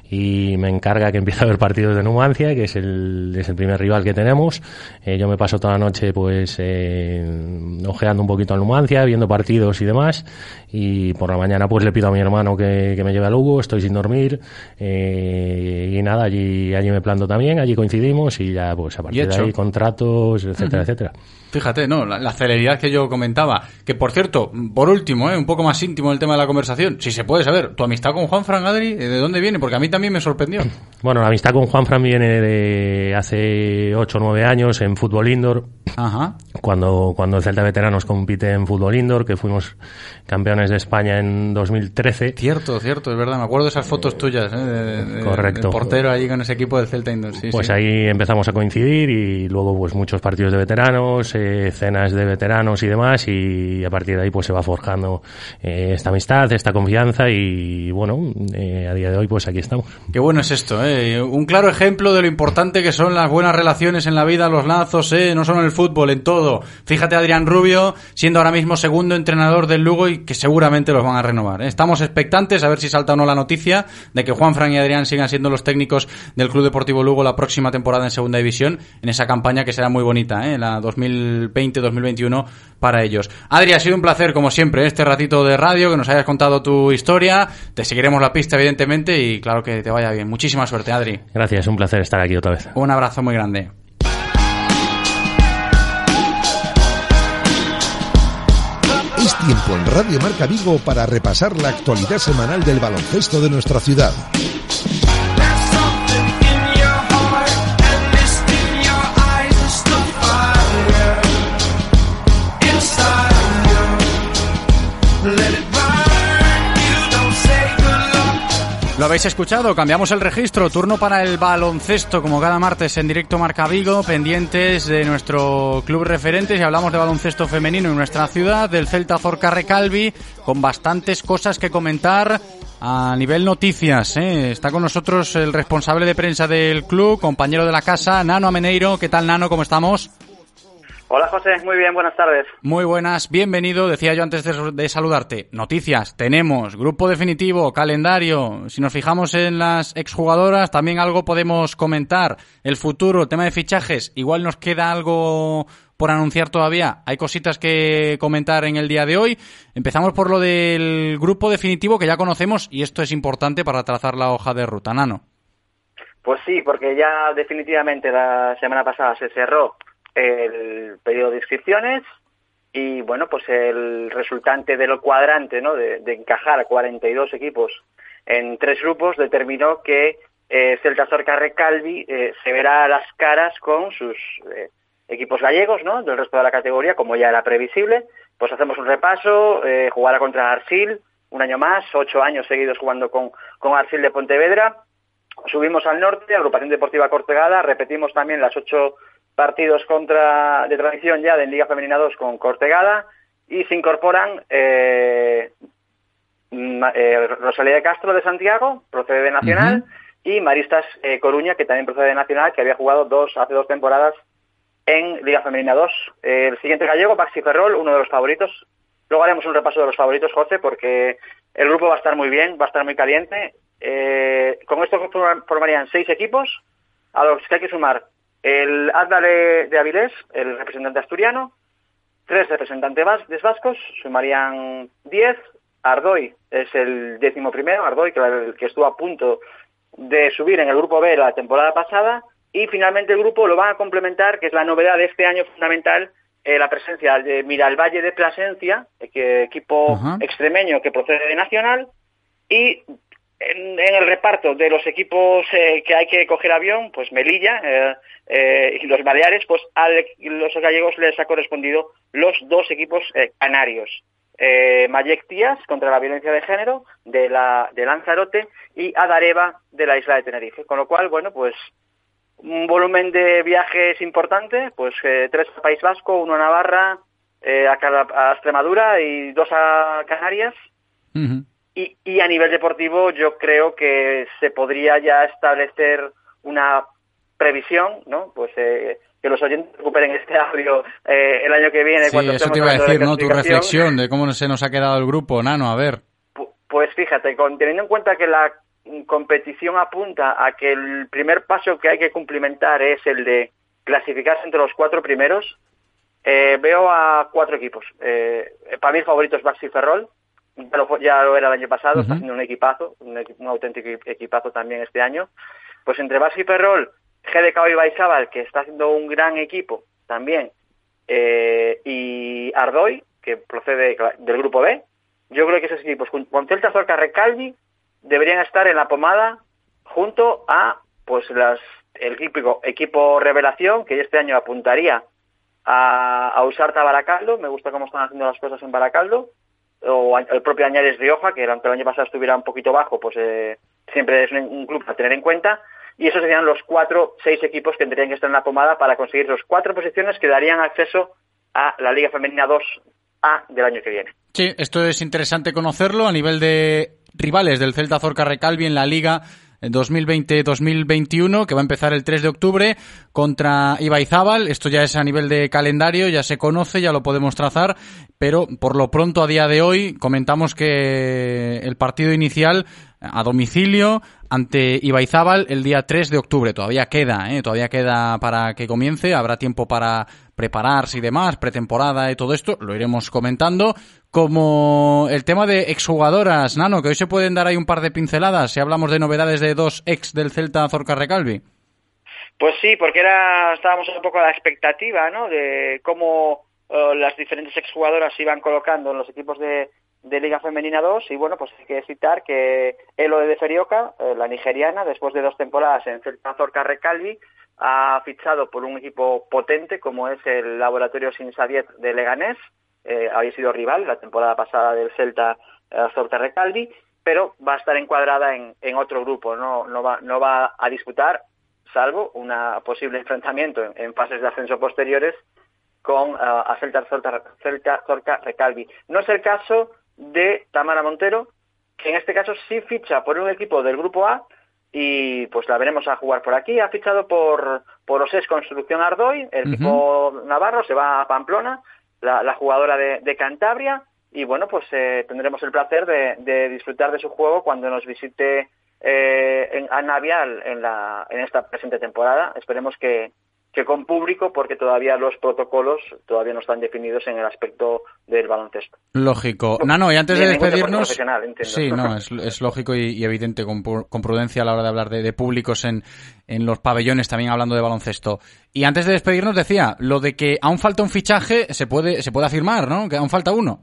y me encarga que empiece a ver partidos de Numancia, que es el, es el primer rival que tenemos. Eh, yo me paso toda la noche pues eh, ojeando un poquito a Numancia, viendo partidos y demás, y por la mañana pues le pido a mi hermano que, que me lleve a Lugo. Estoy sin dormir, eh, y nada, allí allí me planto también, allí coincidimos y ya pues a partir de ahí contratos, etcétera, uh-huh. etcétera. Fíjate, ¿no? La, la celeridad que yo comentaba. Que, por cierto, por último, ¿eh? un poco más íntimo el tema de la conversación. Si se puede saber, ¿tu amistad con Juanfran, Adri, de dónde viene? Porque a mí también me sorprendió. Bueno, la amistad con Juanfran viene de hace ocho o nueve años en fútbol indoor. Ajá. Cuando, cuando el Celta Veteranos compite en fútbol indoor, que fuimos campeones de España en dos mil trece. Cierto, cierto, es verdad. Me acuerdo de esas fotos tuyas, ¿eh? De, de, Correcto. De portero allí con ese equipo del Celta Indoor. Sí, pues sí. Ahí empezamos a coincidir y luego pues muchos partidos de veteranos, eh, cenas de veteranos y demás, y a partir de ahí pues se va forjando eh, esta amistad, esta confianza, y bueno, eh, a día de hoy pues aquí estamos. Qué bueno es esto, ¿eh? Un claro ejemplo de lo importante que son las buenas relaciones en la vida, los lazos, ¿eh? No solo en el fútbol, en todo. Fíjate, Adrián Rubio siendo ahora mismo segundo entrenador del Lugo y que seguramente los van a renovar, ¿eh? Estamos expectantes a ver si salta o no la noticia de que Juanfran y Adrián sigan siendo los técnicos del Club Deportivo Lugo la próxima temporada en Segunda División, en esa campaña que será muy bonita, ¿eh? La dos mil veinte dos mil veintiuno para ellos. Adri, ha sido un placer como siempre este ratito de radio, que nos hayas contado tu historia. Te seguiremos la pista evidentemente y claro que te vaya bien. Muchísima suerte, Adri. Gracias, un placer estar aquí otra vez. Un abrazo muy grande. tiempo en Radio Marca Vigo para repasar la actualidad semanal del baloncesto de nuestra ciudad. Lo habéis escuchado, cambiamos el registro, turno para el baloncesto, como cada martes en directo Marca Vigo, pendientes de nuestro club referentes, y hablamos de baloncesto femenino en nuestra ciudad, del Celta Zorca Recalvi, con bastantes cosas que comentar a nivel noticias, ¿eh? Está con nosotros el responsable de prensa del club, compañero de la casa, Nano Ameneiro. ¿Qué tal, Nano? ¿Cómo estamos? Hola, José. Muy bien, buenas tardes. Muy buenas, bienvenido. Decía yo antes de, de saludarte, noticias, tenemos grupo definitivo, calendario. Si nos fijamos en las exjugadoras, también algo podemos comentar. El futuro, el tema de fichajes, igual nos queda algo por anunciar todavía. Hay cositas que comentar en el día de hoy. Empezamos por lo del grupo definitivo que ya conocemos, y esto es importante para trazar la hoja de ruta. Nano. Pues sí, porque ya definitivamente la semana pasada se cerró el periodo de inscripciones y bueno, pues el resultante del cuadrante, ¿no? de, de encajar cuarenta y dos equipos en tres grupos determinó que eh, Celta Zorca Recalvi eh, se verá a las caras con sus eh, equipos gallegos, ¿no? Del resto de la categoría, como ya era previsible. Pues hacemos un repaso, eh, jugará contra Arsil un año más, ocho años seguidos jugando con, con Arsil de Pontevedra. Subimos al norte, Agrupación Deportiva Cortegada, repetimos también las ocho partidos contra de tradición ya de Liga Femenina dos con Cortegada, y se incorporan eh, eh, Rosalía de Castro de Santiago, procede de Nacional, uh-huh. y Maristas eh, Coruña, que también procede de Nacional, que había jugado dos hace dos temporadas en Liga Femenina dos. Eh, el siguiente gallego, Baxi Ferrol, uno de los favoritos. Luego haremos un repaso de los favoritos, José, porque el grupo va a estar muy bien, va a estar muy caliente. Eh, con esto formarían seis equipos, a los que hay que sumar el Atlas de, de Avilés, el representante asturiano, tres representantes vas, vascos, sumarían diez. Ardoy es el décimo primero, Ardoy, que, el que estuvo a punto de subir en el grupo B la temporada pasada, y finalmente el grupo lo van a complementar, que es la novedad de este año fundamental, eh, la presencia de Miralvalle de Plasencia, que, equipo uh-huh. extremeño que procede de Nacional, y En, en el reparto de los equipos eh, que hay que coger avión, pues Melilla eh, eh, y los Baleares, pues a los gallegos les ha correspondido los dos equipos eh, canarios. Eh, Mayek Tías, contra la violencia de género, de la de Lanzarote, y Adareva, de la isla de Tenerife. Con lo cual, bueno, pues un volumen de viajes importante, pues eh, tres al País Vasco, uno a Navarra, eh, a, a Extremadura y dos a Canarias. Uh-huh. Y, y a nivel deportivo yo creo que se podría ya establecer una previsión, ¿no? Pues eh, que los oyentes recuperen este audio eh, el año que viene. Sí, cuando eso te iba a decir, ¿no? Tu reflexión de cómo se nos ha quedado el grupo, Nano, a ver. Pues fíjate, con, teniendo en cuenta que la competición apunta a que el primer paso que hay que cumplimentar es el de clasificarse entre los cuatro primeros, eh, veo a cuatro equipos. Eh, para mí el favorito es Baxi Ferrol. Ya lo, ya lo era el año pasado, uh-huh. está haciendo un equipazo, un, un auténtico equipazo también este año. Pues entre Baxi y Ferrol, G D K y Baizabal, que está haciendo un gran equipo también, eh, y Ardoy, que procede del grupo B, yo creo que esos equipos, con Celta Zorca Recalvi, deberían estar en la pomada junto a pues las el equipo, equipo revelación, que este año apuntaría a, a Usarta Baracaldo. Me gusta cómo están haciendo las cosas en Baracaldo, o el propio Añares Rioja, que aunque el año pasado estuviera un poquito bajo, pues eh, siempre es un, un club a tener en cuenta. Y esos serían los cuatro, seis equipos que tendrían que estar en la pomada para conseguir las cuatro posiciones que darían acceso a la Liga Femenina dos A del año que viene. Sí, esto es interesante conocerlo a nivel de rivales del Celta Zorca Recalvi en la Liga dos mil veinte dos mil veintiuno, que va a empezar el tres de octubre contra Ibaizábal. Esto ya es a nivel de calendario, ya se conoce, ya lo podemos trazar, pero por lo pronto a día de hoy comentamos que el partido inicial a domicilio ante Ibaizábal el día tres de octubre. Todavía queda, ¿eh? Todavía queda para que comience, habrá tiempo para prepararse y demás, pretemporada y todo esto, lo iremos comentando. Como el tema de exjugadoras, Nano, que hoy se pueden dar ahí un par de pinceladas si hablamos de novedades de dos ex del Celta Zorca Recalvi. Pues sí, porque era estábamos un poco a la expectativa, ¿no?, de cómo uh, las diferentes exjugadoras se iban colocando en los equipos de, de Liga Femenina dos, y bueno, pues hay que citar que Elode de Ferioka, eh, la nigeriana, después de dos temporadas en Celta Zorca Recalvi, ha fichado por un equipo potente como es el Laboratorio Sinsadiet de Leganés. Eh, había sido rival la temporada pasada del Celta eh, Zorca Recalvi, pero va a estar encuadrada en, en otro grupo, no, no, va, no va a disputar, salvo un posible enfrentamiento en, en fases de ascenso posteriores con uh, a Celta Zorca, Celta Zorca Recalvi. No es el caso de Tamara Montero, que en este caso sí ficha por un equipo del grupo A, y pues la veremos a jugar por aquí. Ha fichado por, por Osés Construcción Ardoy, el uh-huh. equipo navarro, se va a Pamplona, la, la jugadora de, de Cantabria, y bueno, pues eh, tendremos el placer de, de disfrutar de su juego cuando nos visite eh, en, a Navial en, la, en esta presente temporada. Esperemos que, que con público, porque todavía los protocolos todavía no están definidos en el aspecto del baloncesto. Lógico. Nano, y antes de despedirnos... Sí, no, es, es lógico y, y evidente, con, con prudencia a la hora de hablar de, de públicos en, en los pabellones, también hablando de baloncesto. Y antes de despedirnos decía, lo de que aún falta un fichaje se puede, se puede afirmar, ¿no? Que aún falta uno.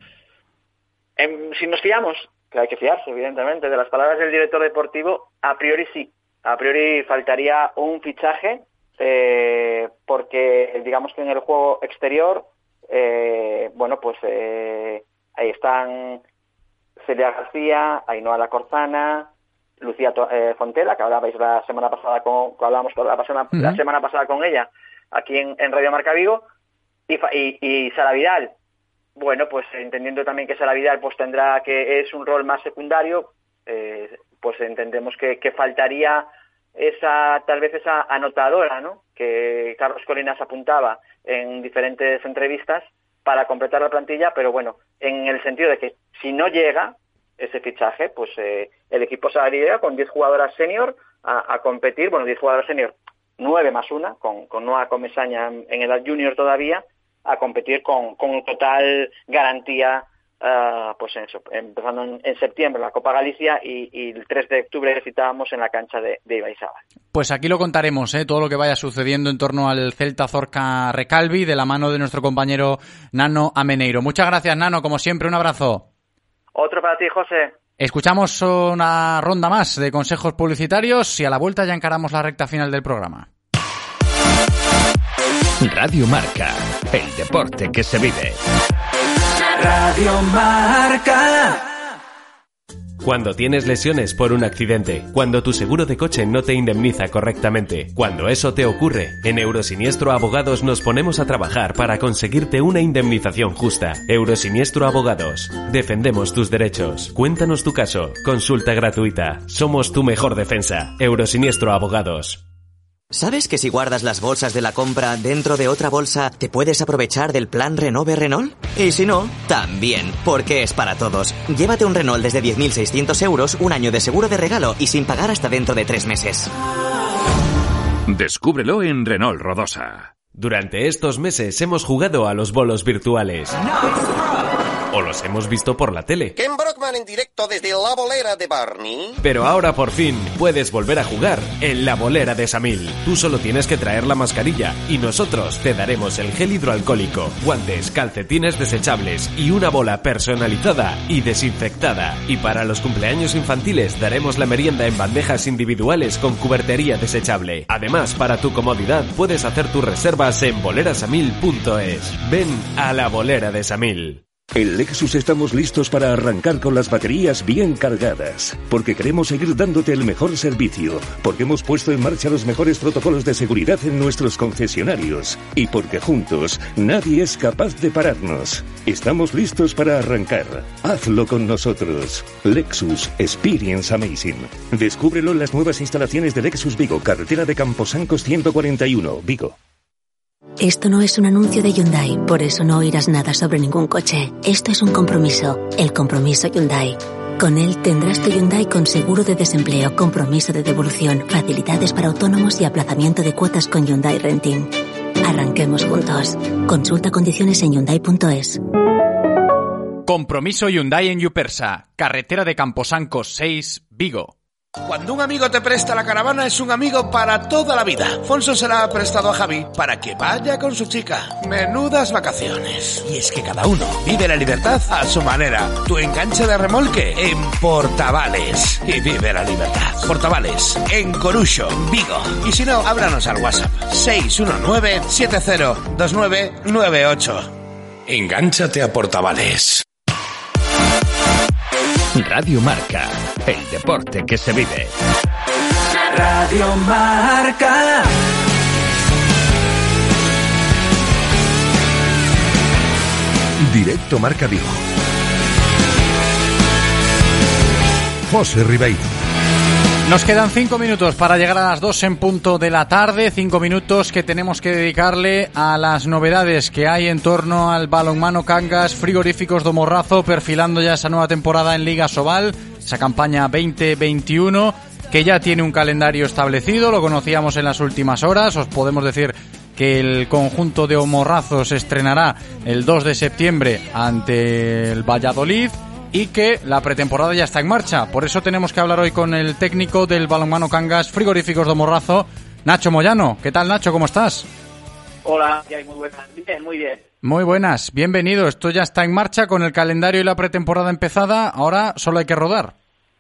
Eh, si nos fiamos, que hay que fiarse, evidentemente, de las palabras del director deportivo, a priori sí. A priori faltaría un fichaje, eh, porque digamos que en el juego exterior, eh, bueno, pues eh, ahí están Celia García, Ainhoa Lacorzana, Lucía eh, Fontela, que hablabais la semana pasada con, que hablábamos la semana, uh-huh. la semana pasada con ella, aquí en, en Radio Marca Vigo, y, y, y Sara Vidal. Bueno, pues entendiendo también que Sara Vidal pues tendrá que es un rol más secundario, eh, pues entendemos que, que faltaría esa tal vez esa anotadora, ¿no? Que Carlos Colinas apuntaba en diferentes entrevistas para completar la plantilla, pero bueno, en el sentido de que si no llega ese fichaje, pues eh, el equipo saldría con diez jugadoras senior a, a competir, bueno, diez jugadoras senior, nueve más una, con, con Noa Comesaña en, en edad junior todavía, a competir con, con total garantía, uh, pues en eso, empezando en, en septiembre la Copa Galicia y, y el tres de octubre citábamos en la cancha de, de Ibaizábal. Pues aquí lo contaremos, ¿eh? Todo lo que vaya sucediendo en torno al Celta Zorca Recalvi, de la mano de nuestro compañero Nano Ameneiro. Muchas gracias, Nano, como siempre, un abrazo. Otro para ti, José. Escuchamos una ronda más de consejos publicitarios y a la vuelta ya encaramos la recta final del programa. Radio Marca, el deporte que se vive. Radio Marca. Cuando tienes lesiones por un accidente, cuando tu seguro de coche no te indemniza correctamente, cuando eso te ocurre, en Eurosiniestro Abogados nos ponemos a trabajar para conseguirte una indemnización justa. Eurosiniestro Abogados. Defendemos tus derechos. Cuéntanos tu caso. Consulta gratuita. Somos tu mejor defensa. Eurosiniestro Abogados. ¿Sabes que si guardas las bolsas de la compra dentro de otra bolsa, te puedes aprovechar del plan Renove Renault? Y si no, también, porque es para todos. Llévate un Renault desde diez mil seiscientos euros, un año de seguro de regalo y sin pagar hasta dentro de tres meses. Descúbrelo en Renault Rodosa. Durante estos meses hemos jugado a los bolos virtuales. O los hemos visto por la tele. Ken Brockman en directo desde la bolera de Barney. Pero ahora por fin puedes volver a jugar en la bolera de Samil. Tú solo tienes que traer la mascarilla y nosotros te daremos el gel hidroalcohólico, guantes, calcetines desechables y una bola personalizada y desinfectada. Y para los cumpleaños infantiles daremos la merienda en bandejas individuales con cubertería desechable. Además, para tu comodidad puedes hacer tus reservas en bolerasamil punto es. Ven a la bolera de Samil. En Lexus estamos listos para arrancar con las baterías bien cargadas, porque queremos seguir dándote el mejor servicio, porque hemos puesto en marcha los mejores protocolos de seguridad en nuestros concesionarios y porque juntos nadie es capaz de pararnos. Estamos listos para arrancar. Hazlo con nosotros. Lexus Experience Amazing. Descúbrelo en las nuevas instalaciones de Lexus Vigo, carretera de Camposancos ciento cuarenta y uno, Vigo. Esto no es un anuncio de Hyundai, por eso no oirás nada sobre ningún coche. Esto es un compromiso, el compromiso Hyundai. Con él tendrás tu Hyundai con seguro de desempleo, compromiso de devolución, facilidades para autónomos y aplazamiento de cuotas con Hyundai Renting. Arranquemos juntos. Consulta condiciones en hyundai punto es. Compromiso Hyundai en Yupersa, carretera de Camposancos seis, Vigo. Cuando un amigo te presta la caravana es un amigo para toda la vida. Fonso se la ha prestado a Javi para que vaya con su chica. Menudas vacaciones. Y es que cada uno vive la libertad a su manera. Tu enganche de remolque en Portavales. Y vive la libertad. Portavales, en Coruxo, Vigo. Y si no, háblanos al WhatsApp seis uno nueve siete cero dos nueve nueve ocho. Engánchate a Portavales. Radio Marca, el deporte que se vive. Radio Marca. Directo Marca Vigo. José Ribeiro. Nos quedan cinco minutos para llegar a las dos en punto de la tarde, cinco minutos que tenemos que dedicarle a las novedades que hay en torno al balonmano Cangas Frigoríficos do Morrazo, perfilando ya esa nueva temporada en Liga Sobal, esa campaña veinte veintiuno, que ya tiene un calendario establecido, lo conocíamos en las últimas horas. Os podemos decir que el conjunto de Morrazo se estrenará el dos de septiembre ante el Valladolid, y que la pretemporada ya está en marcha. Por eso tenemos que hablar hoy con el técnico del balonmano Cangas Frigoríficos do Morrazo, Nacho Moyano. ¿Qué tal, Nacho? ¿Cómo estás? Hola, muy buenas. Bien, muy bien. Muy buenas, bienvenido. Esto ya está en marcha con el calendario y la pretemporada empezada. Ahora solo hay que rodar.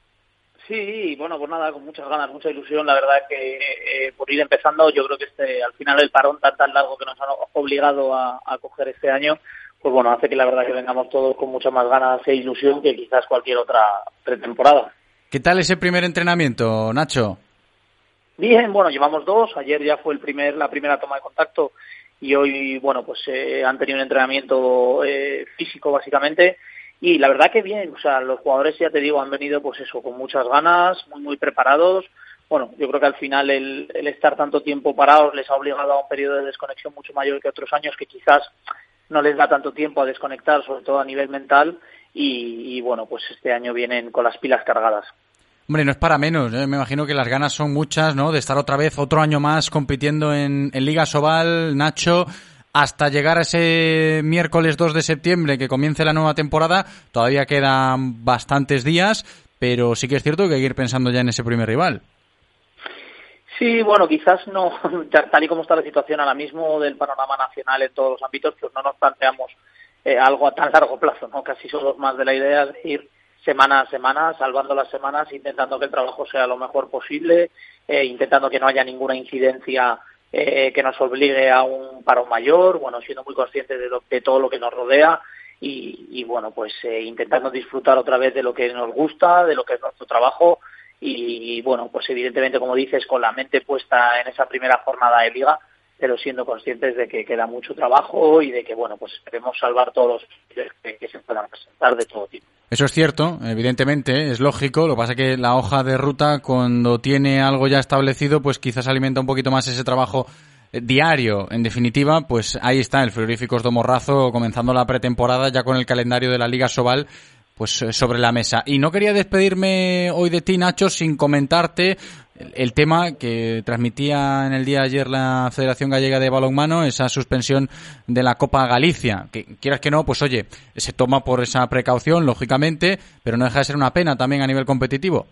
Sí, bueno, pues nada, con muchas ganas, mucha ilusión. La verdad que eh, por ir empezando, yo creo que este al final el parón tan tan largo que nos han obligado a, a coger este año, pues bueno, hace que la verdad que vengamos todos con muchas más ganas e ilusión que quizás cualquier otra pretemporada. ¿Qué tal ese primer entrenamiento, Nacho? Bien, bueno, llevamos dos. Ayer ya fue el primer la primera toma de contacto y hoy, bueno, pues eh, han tenido un entrenamiento eh, físico básicamente. Y la verdad que bien, o sea, los jugadores, ya te digo, han venido pues eso, con muchas ganas, muy muy preparados. Bueno, yo creo que al final el, el estar tanto tiempo parados les ha obligado a un periodo de desconexión mucho mayor que otros años, que quizás no les da tanto tiempo a desconectar, sobre todo a nivel mental, y, y bueno, pues este año vienen con las pilas cargadas. Hombre, no es para menos, ¿eh? Me imagino que las ganas son muchas, ¿no?, de estar otra vez otro año más compitiendo en, en Liga Sobal, Nacho, hasta llegar a ese miércoles dos de septiembre que comience la nueva temporada. Todavía quedan bastantes días, pero sí que es cierto que hay que ir pensando ya en ese primer rival. Sí, bueno, quizás no, tal y como está la situación ahora mismo del panorama nacional en todos los ámbitos, pues no nos planteamos eh, algo a tan largo plazo, ¿no? Casi somos más de la idea de ir semana a semana, salvando las semanas, intentando que el trabajo sea lo mejor posible, eh, intentando que no haya ninguna incidencia eh, que nos obligue a un parón mayor, bueno, siendo muy conscientes de, lo, de todo lo que nos rodea y, y bueno, pues eh, intentando disfrutar otra vez de lo que nos gusta, de lo que es nuestro trabajo. Y bueno, pues evidentemente, como dices, con la mente puesta en esa primera jornada de liga, pero siendo conscientes de que queda mucho trabajo y de que, bueno, pues esperemos salvar todos los que, que se puedan presentar de todo tipo. Eso es cierto, evidentemente, es lógico. Lo que pasa es que la hoja de ruta, cuando tiene algo ya establecido, pues quizás alimenta un poquito más ese trabajo diario. En definitiva, pues ahí está el Frigoríficos do Morrazo comenzando la pretemporada ya con el calendario de la Liga Sobal pues sobre la mesa. Y no quería despedirme hoy de ti, Nacho, sin comentarte el, el tema que transmitía en el día de ayer la Federación Gallega de Balonmano, esa suspensión de la Copa Galicia, que quieras que no, pues oye, se toma por esa precaución, lógicamente, pero no deja de ser una pena también a nivel competitivo.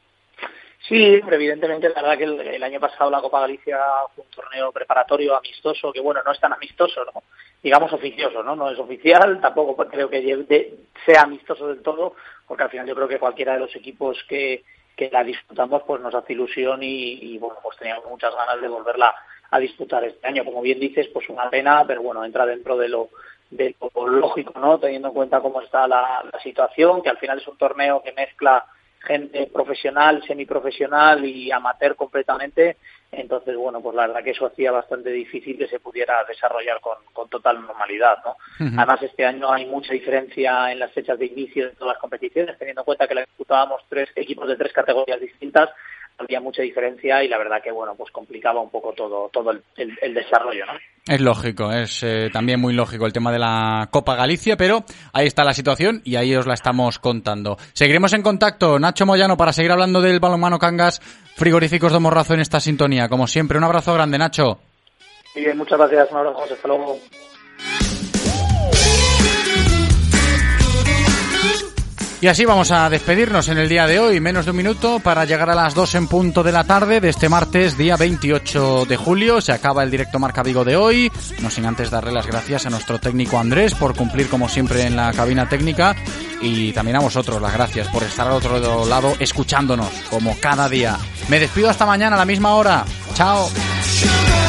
Sí, evidentemente, la verdad que el, el año pasado la Copa Galicia fue un torneo preparatorio amistoso, que bueno, no es tan amistoso, ¿no? Digamos oficioso, ¿no? No es oficial, tampoco creo que de, sea amistoso del todo, porque al final yo creo que cualquiera de los equipos que, que la disfrutamos pues nos hace ilusión y, y bueno, pues teníamos muchas ganas de volverla a disfrutar este año. Como bien dices, pues una pena, pero bueno, entra dentro de lo, de lo lógico, ¿no? Teniendo en cuenta cómo está la, la situación, que al final es un torneo que mezcla gente profesional, semiprofesional y amateur completamente. Entonces, bueno, pues la verdad que eso hacía bastante difícil que se pudiera desarrollar con, con total normalidad, ¿no? Uh-huh. Además, este año hay mucha diferencia en las fechas de inicio de todas las competiciones, teniendo en cuenta que la disputábamos tres equipos de tres categorías distintas, había mucha diferencia y la verdad que, bueno, pues complicaba un poco todo todo el, el, el desarrollo, ¿no? Es lógico, es eh, también muy lógico el tema de la Copa Galicia, pero ahí está la situación y ahí os la estamos contando. Seguiremos en contacto, Nacho Moyano, para seguir hablando del balonmano Cangas Frigoríficos do Morrazo en esta sintonía. Como siempre, un abrazo grande, Nacho. Muy bien, muchas gracias, un abrazo, José, hasta luego. Y así vamos a despedirnos en el día de hoy, menos de un minuto para llegar a las dos en punto de la tarde de este martes, día veintiocho de julio. Se acaba el directo Marca Vigo de hoy, no sin antes darle las gracias a nuestro técnico Andrés por cumplir como siempre en la cabina técnica, y también a vosotros las gracias por estar al otro lado escuchándonos como cada día. Me despido hasta mañana a la misma hora. Chao.